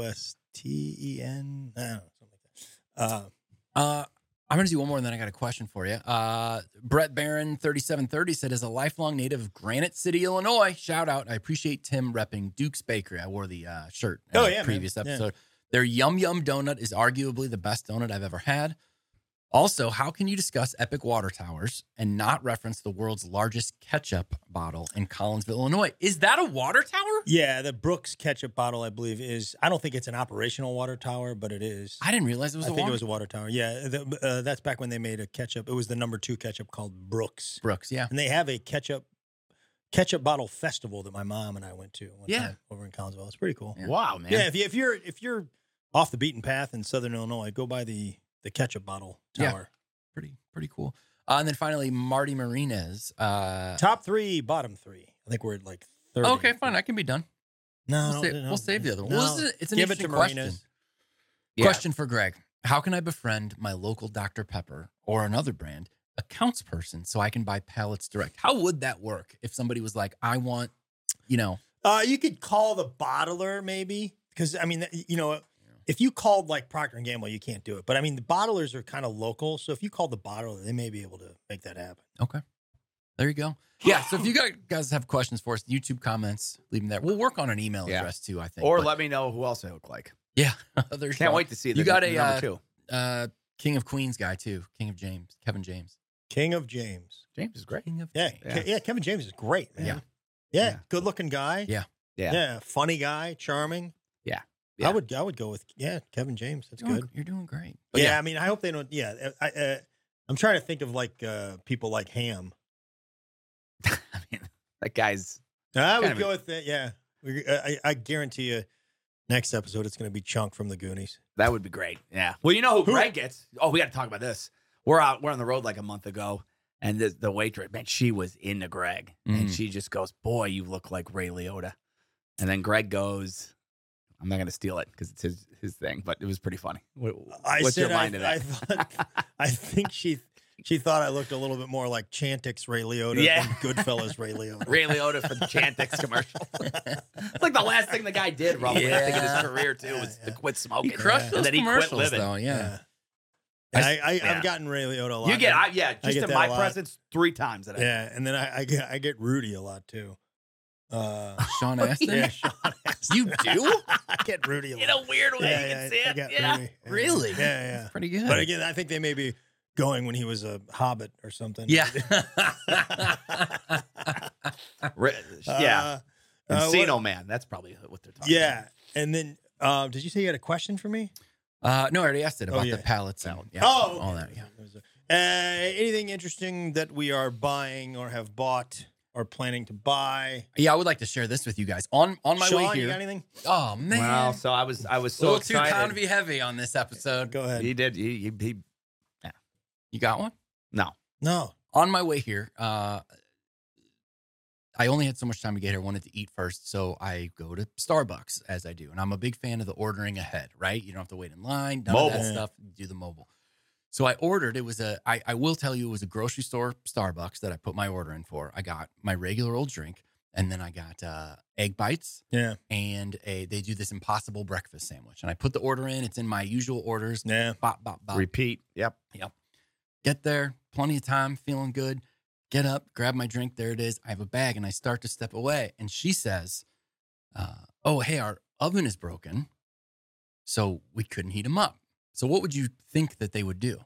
OSTEN. I don't know, something like that. I'm going to do one more, and then I got a question for you. Brett Barron 3730 said, as a lifelong native of Granite City, Illinois, shout out. I appreciate Tim repping Duke's Bakery. I wore the shirt in the previous episode. Their Yum Yum donut is arguably the best donut I've ever had. Also, how can you discuss Epic Water Towers and not reference the world's largest ketchup bottle in Collinsville, Illinois? Is that a water tower? Yeah, the Brooks ketchup bottle, I believe, is. I don't think it's an operational water tower, but it is. I didn't realize it was. I think it was a water tower. Yeah, that's back when they made a ketchup. It was the number 2 ketchup called Brooks. Brooks, yeah. And they have a ketchup bottle festival that my mom and I went to one time over in Collinsville. It's pretty cool. Yeah. Wow, man. Yeah, if you're off the beaten path in Southern Illinois, go by the ketchup bottle tower. Yeah. Pretty cool. And then finally, Marty Martinez. Top 3, bottom 3. I think we're at like 30. Okay, fine. I can be done. No, we'll save the other one. No. Well, it's an Give it interesting to question. Martinez. Yeah. Question for Greg. How can I befriend my local Dr. Pepper or another brand accounts person so I can buy pallets direct? How would that work if somebody was like, I want, you could call the bottler maybe, because I mean, if you called like Procter & Gamble, you can't do it. But I mean, the bottlers are kind of local. So if you called the bottler, they may be able to make that happen. Okay. There you go. Yeah. So if you guys have questions for us, YouTube comments, leave them there. We'll work on an email address too, I think. Or let me know who else I look like. Yeah. Can't wait to see you got number 2. King of Queens guy too. Kevin James. King of James. James is great. King of Yeah. Kevin James is great, man. Yeah. Good looking guy. Yeah. Funny guy. Charming. Yeah. I would go with Kevin James. That's good. You're doing great. But I mean, I hope they don't. Yeah, I'm trying to think of like people like Ham. I mean, that guy's. I would go with that. Yeah, I guarantee you, next episode it's going to be Chunk from the Goonies. That would be great. Yeah. Well, you know who Greg gets? Oh, we got to talk about this. We're on the road like a month ago, and the waitress, man, she was into Greg, and she just goes, "Boy, you look like Ray Liotta," and then Greg goes. I'm not going to steal it because it's his thing, but it was pretty funny. What's your mind of that? I think she thought I looked a little bit more like Chantix Ray Liotta than Goodfellas Ray Liotta. Ray Liotta for the Chantix commercial. It's like the last thing the guy did, probably, I think, in his career, too, was to quit smoking. He crushed those and then he commercials, quit living. though, yeah. I've gotten Ray Liotta a lot. You get, just in my presence 3 times. Yeah, and then I get Rudy a lot, too. Sean Astin? Yeah, Sean Astin. You do? I get Rudy a lot. In a weird way, you can see it. Yeah. Rudy. Really? Yeah. Pretty good. But again, I think they may be going when he was a hobbit or something. Yeah. Encino Man. That's probably what they're talking about. Yeah. And then, did you say you had a question for me? No, I already asked it about the pallets. And, all that. Yeah. Anything interesting that we are buying or have bought or planning to buy? Yeah, I would like to share this with you guys on my Sean, way here. You got anything? Oh man! Well, so I was so a little excited. too convy heavy on this episode. Go ahead. He did. He You got one? No. On my way here, I only had so much time to get here. I wanted to eat first, so I go to Starbucks as I do, and I'm a big fan of the ordering ahead. Right? You don't have to wait in line. None of that stuff. Do the mobile. So I ordered, it was I will tell you, it was a grocery store Starbucks that I put my order in for. I got my regular old drink, and then I got egg bites. Yeah. And they do this Impossible breakfast sandwich. And I put the order in. It's in my usual orders. Yeah. Bop, bop, bop. Repeat. Yep. Get there, plenty of time, feeling good. Get up, grab my drink. There it is. I have a bag, and I start to step away. And she says, oh, hey, our oven is broken, so we couldn't heat them up. So what would you think that they would do?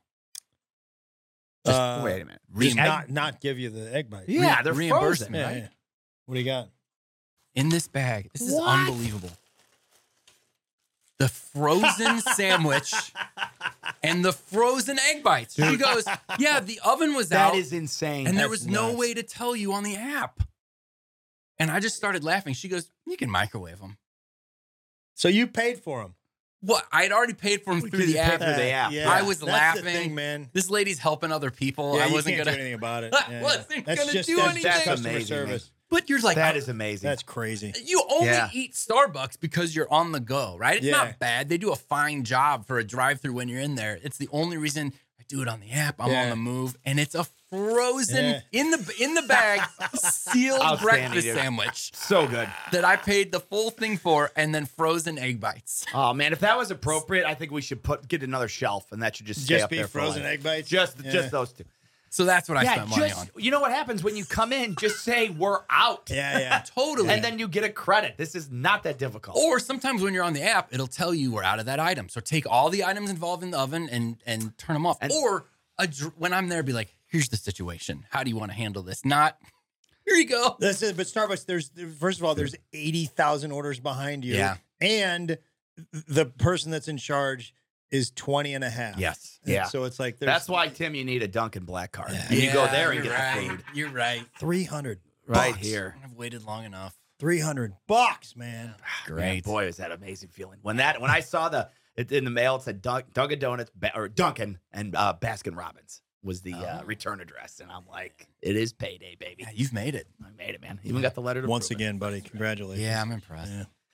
Just wait a minute. Just not give you the egg bite. Yeah, they're reimbursement, frozen, right? Yeah. What do you got? In this bag, this is unbelievable. The frozen sandwich and the frozen egg bites. She goes, yeah, the oven was out. That is insane. And there was no way to tell you on the app. And I just started laughing. She goes, you can microwave them. So you paid for them? What? I had already paid for them through the app. Yeah. I was That's laughing, the thing, man. This lady's helping other people. Yeah, I you wasn't can't gonna do anything about it. I wasn't gonna do anything. That's customer amazing, service. But you're like, that is amazing. That's crazy. You only eat Starbucks because you're on the go, right? It's not bad. They do a fine job for a drive-through when you're in there. It's the only reason I do it on the app. I'm on the move, and it's a frozen in the bag sealed breakfast sandwich. So good that I paid the full thing for, and then frozen egg bites. Oh man, if that was appropriate, I think we should get another shelf, and that should just stay up there for frozen egg bites. Just those two. So that's what I spent money on. You know what happens when you come in? Just say we're out. Yeah. Totally. And then you get a credit. This is not that difficult. Or sometimes when you're on the app, it'll tell you we're out of that item. So take all the items involved in the oven and turn them off. Or when I'm there, be like, here's the situation. How do you want to handle this? Not, here you go. But Starbucks, first of all, there's 80,000 orders behind you. Yeah. And the person that's in charge is 20 and a half. Yes. And so it's like that's why, Tim, you need a Dunkin' Black Card. And you go there and get the food. You're right. $300 right here. I've waited long enough. $300, man. Great. Man, boy, is that amazing feeling. When I saw it in the mail, it said Dunkin' Donuts or Dunkin' and Baskin Robbins was the return address. And I'm like, it is payday, baby. Yeah, you've made it. I made it, man. Even got the letter to once prove it. again, buddy. Congratulations. Yeah, I'm impressed.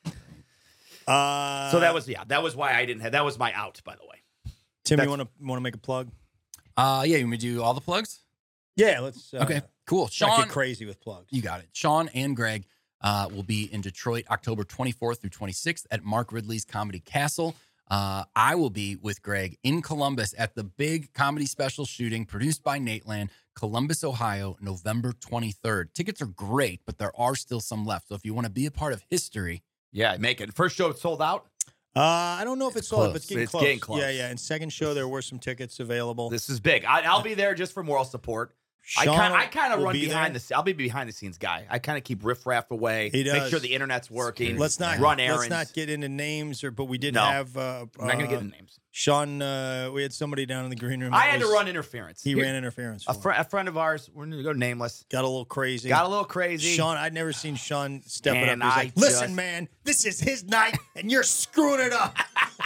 Yeah. So that was why I didn't have, that was my out, by the way. Tim, you want to make a plug? Yeah, you want me to do all the plugs? Yeah, let's. Okay, cool. Sean, get crazy with plugs. You got it. Sean and Greg will be in Detroit October 24th through 26th at Mark Ridley's Comedy Castle. I will be with Greg in Columbus at the big comedy special shooting produced by Nateland, Columbus, Ohio, November 23rd. Tickets are great, but there are still some left. So if you want to be a part of history. Yeah, make it. First show sold out? I don't know if it's sold out, but it's getting close. Getting close. Yeah. And second show, there were some tickets available. This is big. I'll be there just for moral support. I kind of run behind the. I'll be behind the scenes guy. I kind of keep riffraff away. He does. Make sure the internet's working. Let's not run errands. Let's not get into names, but we did have. I'm not gonna get into names. Sean, we had somebody down in the green room. I had to run interference. He ran interference. A friend of ours. We're gonna go nameless. Got a little crazy. Sean, I'd never seen Sean step it up. He's like, listen, man, this is his night, and you're screwing it up.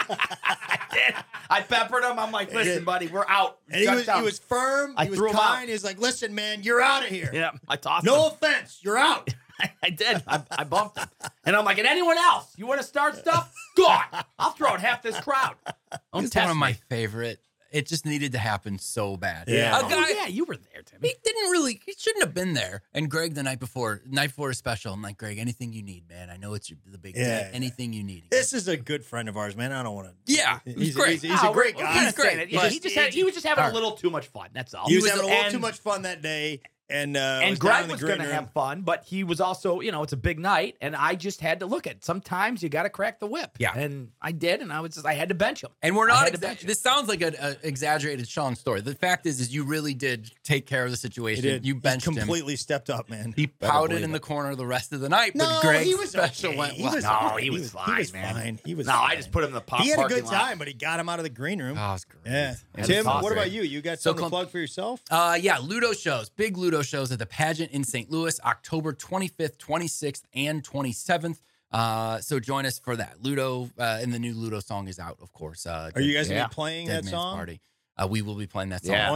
I did. I peppered him. I'm like, listen, buddy, we're out. And he was firm. He was kind. He was like, listen, man, you're out of here. Yeah, I tossed him. No offense, you're out. I did. I bumped him. And I'm like, and anyone else? You want to start stuff? Go on. I'll throw out half this crowd. It's one of my favorite. It just needed to happen so bad. Yeah. Yeah, you were there, Tim. He shouldn't have been there. And Greg, the night before a special, I'm like, Greg, anything you need, man. I know it's the big day. Anything you need. This is a good friend of ours, man. I don't want to. Yeah, he's great. He's a great guy. He's great. Yeah, he was just having a little too much fun. That's all. He was having a little too much fun that day. And Greg was going to have fun, but he was also, it's a big night, and I just had to look at it. Sometimes you got to crack the whip. Yeah. And I did, and I had to bench him. And we're not, this sounds like an exaggerated Sean story. The fact is you really did take care of the situation. You benched him. He completely stepped up, man. He pouted in the corner the rest of the night, but Greg's special went well. He was fine, man. He was fine. I just put him in the parking lot. He had a good time, but he got him out of the green room. Oh, it's great. Yeah. Tim, what about you? You got something to plug for yourself? Yeah, Ludo shows. Big Ludo shows at the Pageant in St. Louis, October 25th, 26th, and 27th. So join us for that. Ludo, and the new Ludo song is out, of course. Are you guys going to be playing Dead that Man's song? Party. We will be playing that song. Yeah.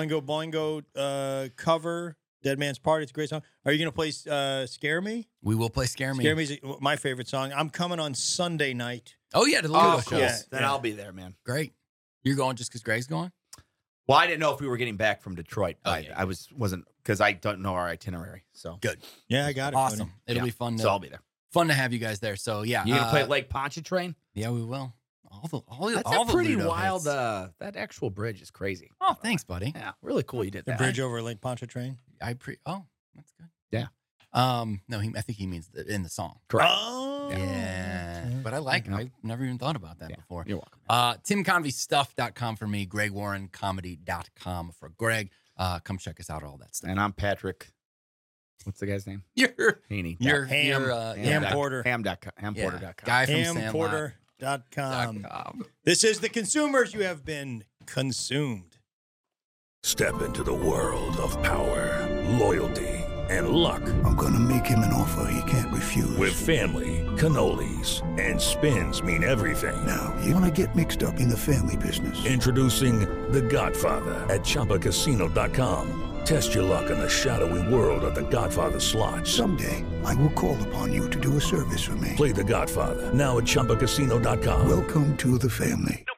Boingo cover, Dead Man's Party. It's a great song. Are you going to play Scare Me? We will play Scare Me. Scare Me is my favorite song. I'm coming on Sunday night. Oh, yeah, the Ludo show. Cool. Yeah, then I'll be there, man. Great. You're going just because Greg's going? Well, I didn't know if we were getting back from Detroit. I wasn't, because I don't know our itinerary. So good. Yeah, I got it. Awesome. Buddy. It'll be fun. So I'll be there. Fun to have you guys there. So yeah, you gonna play at Lake Pontchartrain? Yeah, we will. That's pretty wild. That actual bridge is crazy. Oh, thanks, buddy. Yeah, really cool. You did the that. bridge over Lake Pontchartrain. Oh, that's good. Yeah. No, I think he means in the song. Correct. Oh. Yeah. But I like it. I've never even thought about that before. You're welcome. TimConveyStuff.com for me. GregWarrenComedy.com for Greg. Come check us out. All that stuff. And I'm Patrick. What's the guy's name? You're Haney. Ham Porter. Hamporter.com. Guy from Sandlot. Hamporter.com. This is The Consumers. You have been consumed. Step into the world of power, loyalty, and luck. I'm going to make him an offer he can't refuse. With family, cannolis, and spins mean everything. Now, you want to get mixed up in the family business. Introducing The Godfather at ChumbaCasino.com. Test your luck in the shadowy world of The Godfather slot. Someday, I will call upon you to do a service for me. Play The Godfather now at ChumbaCasino.com. Welcome to the family.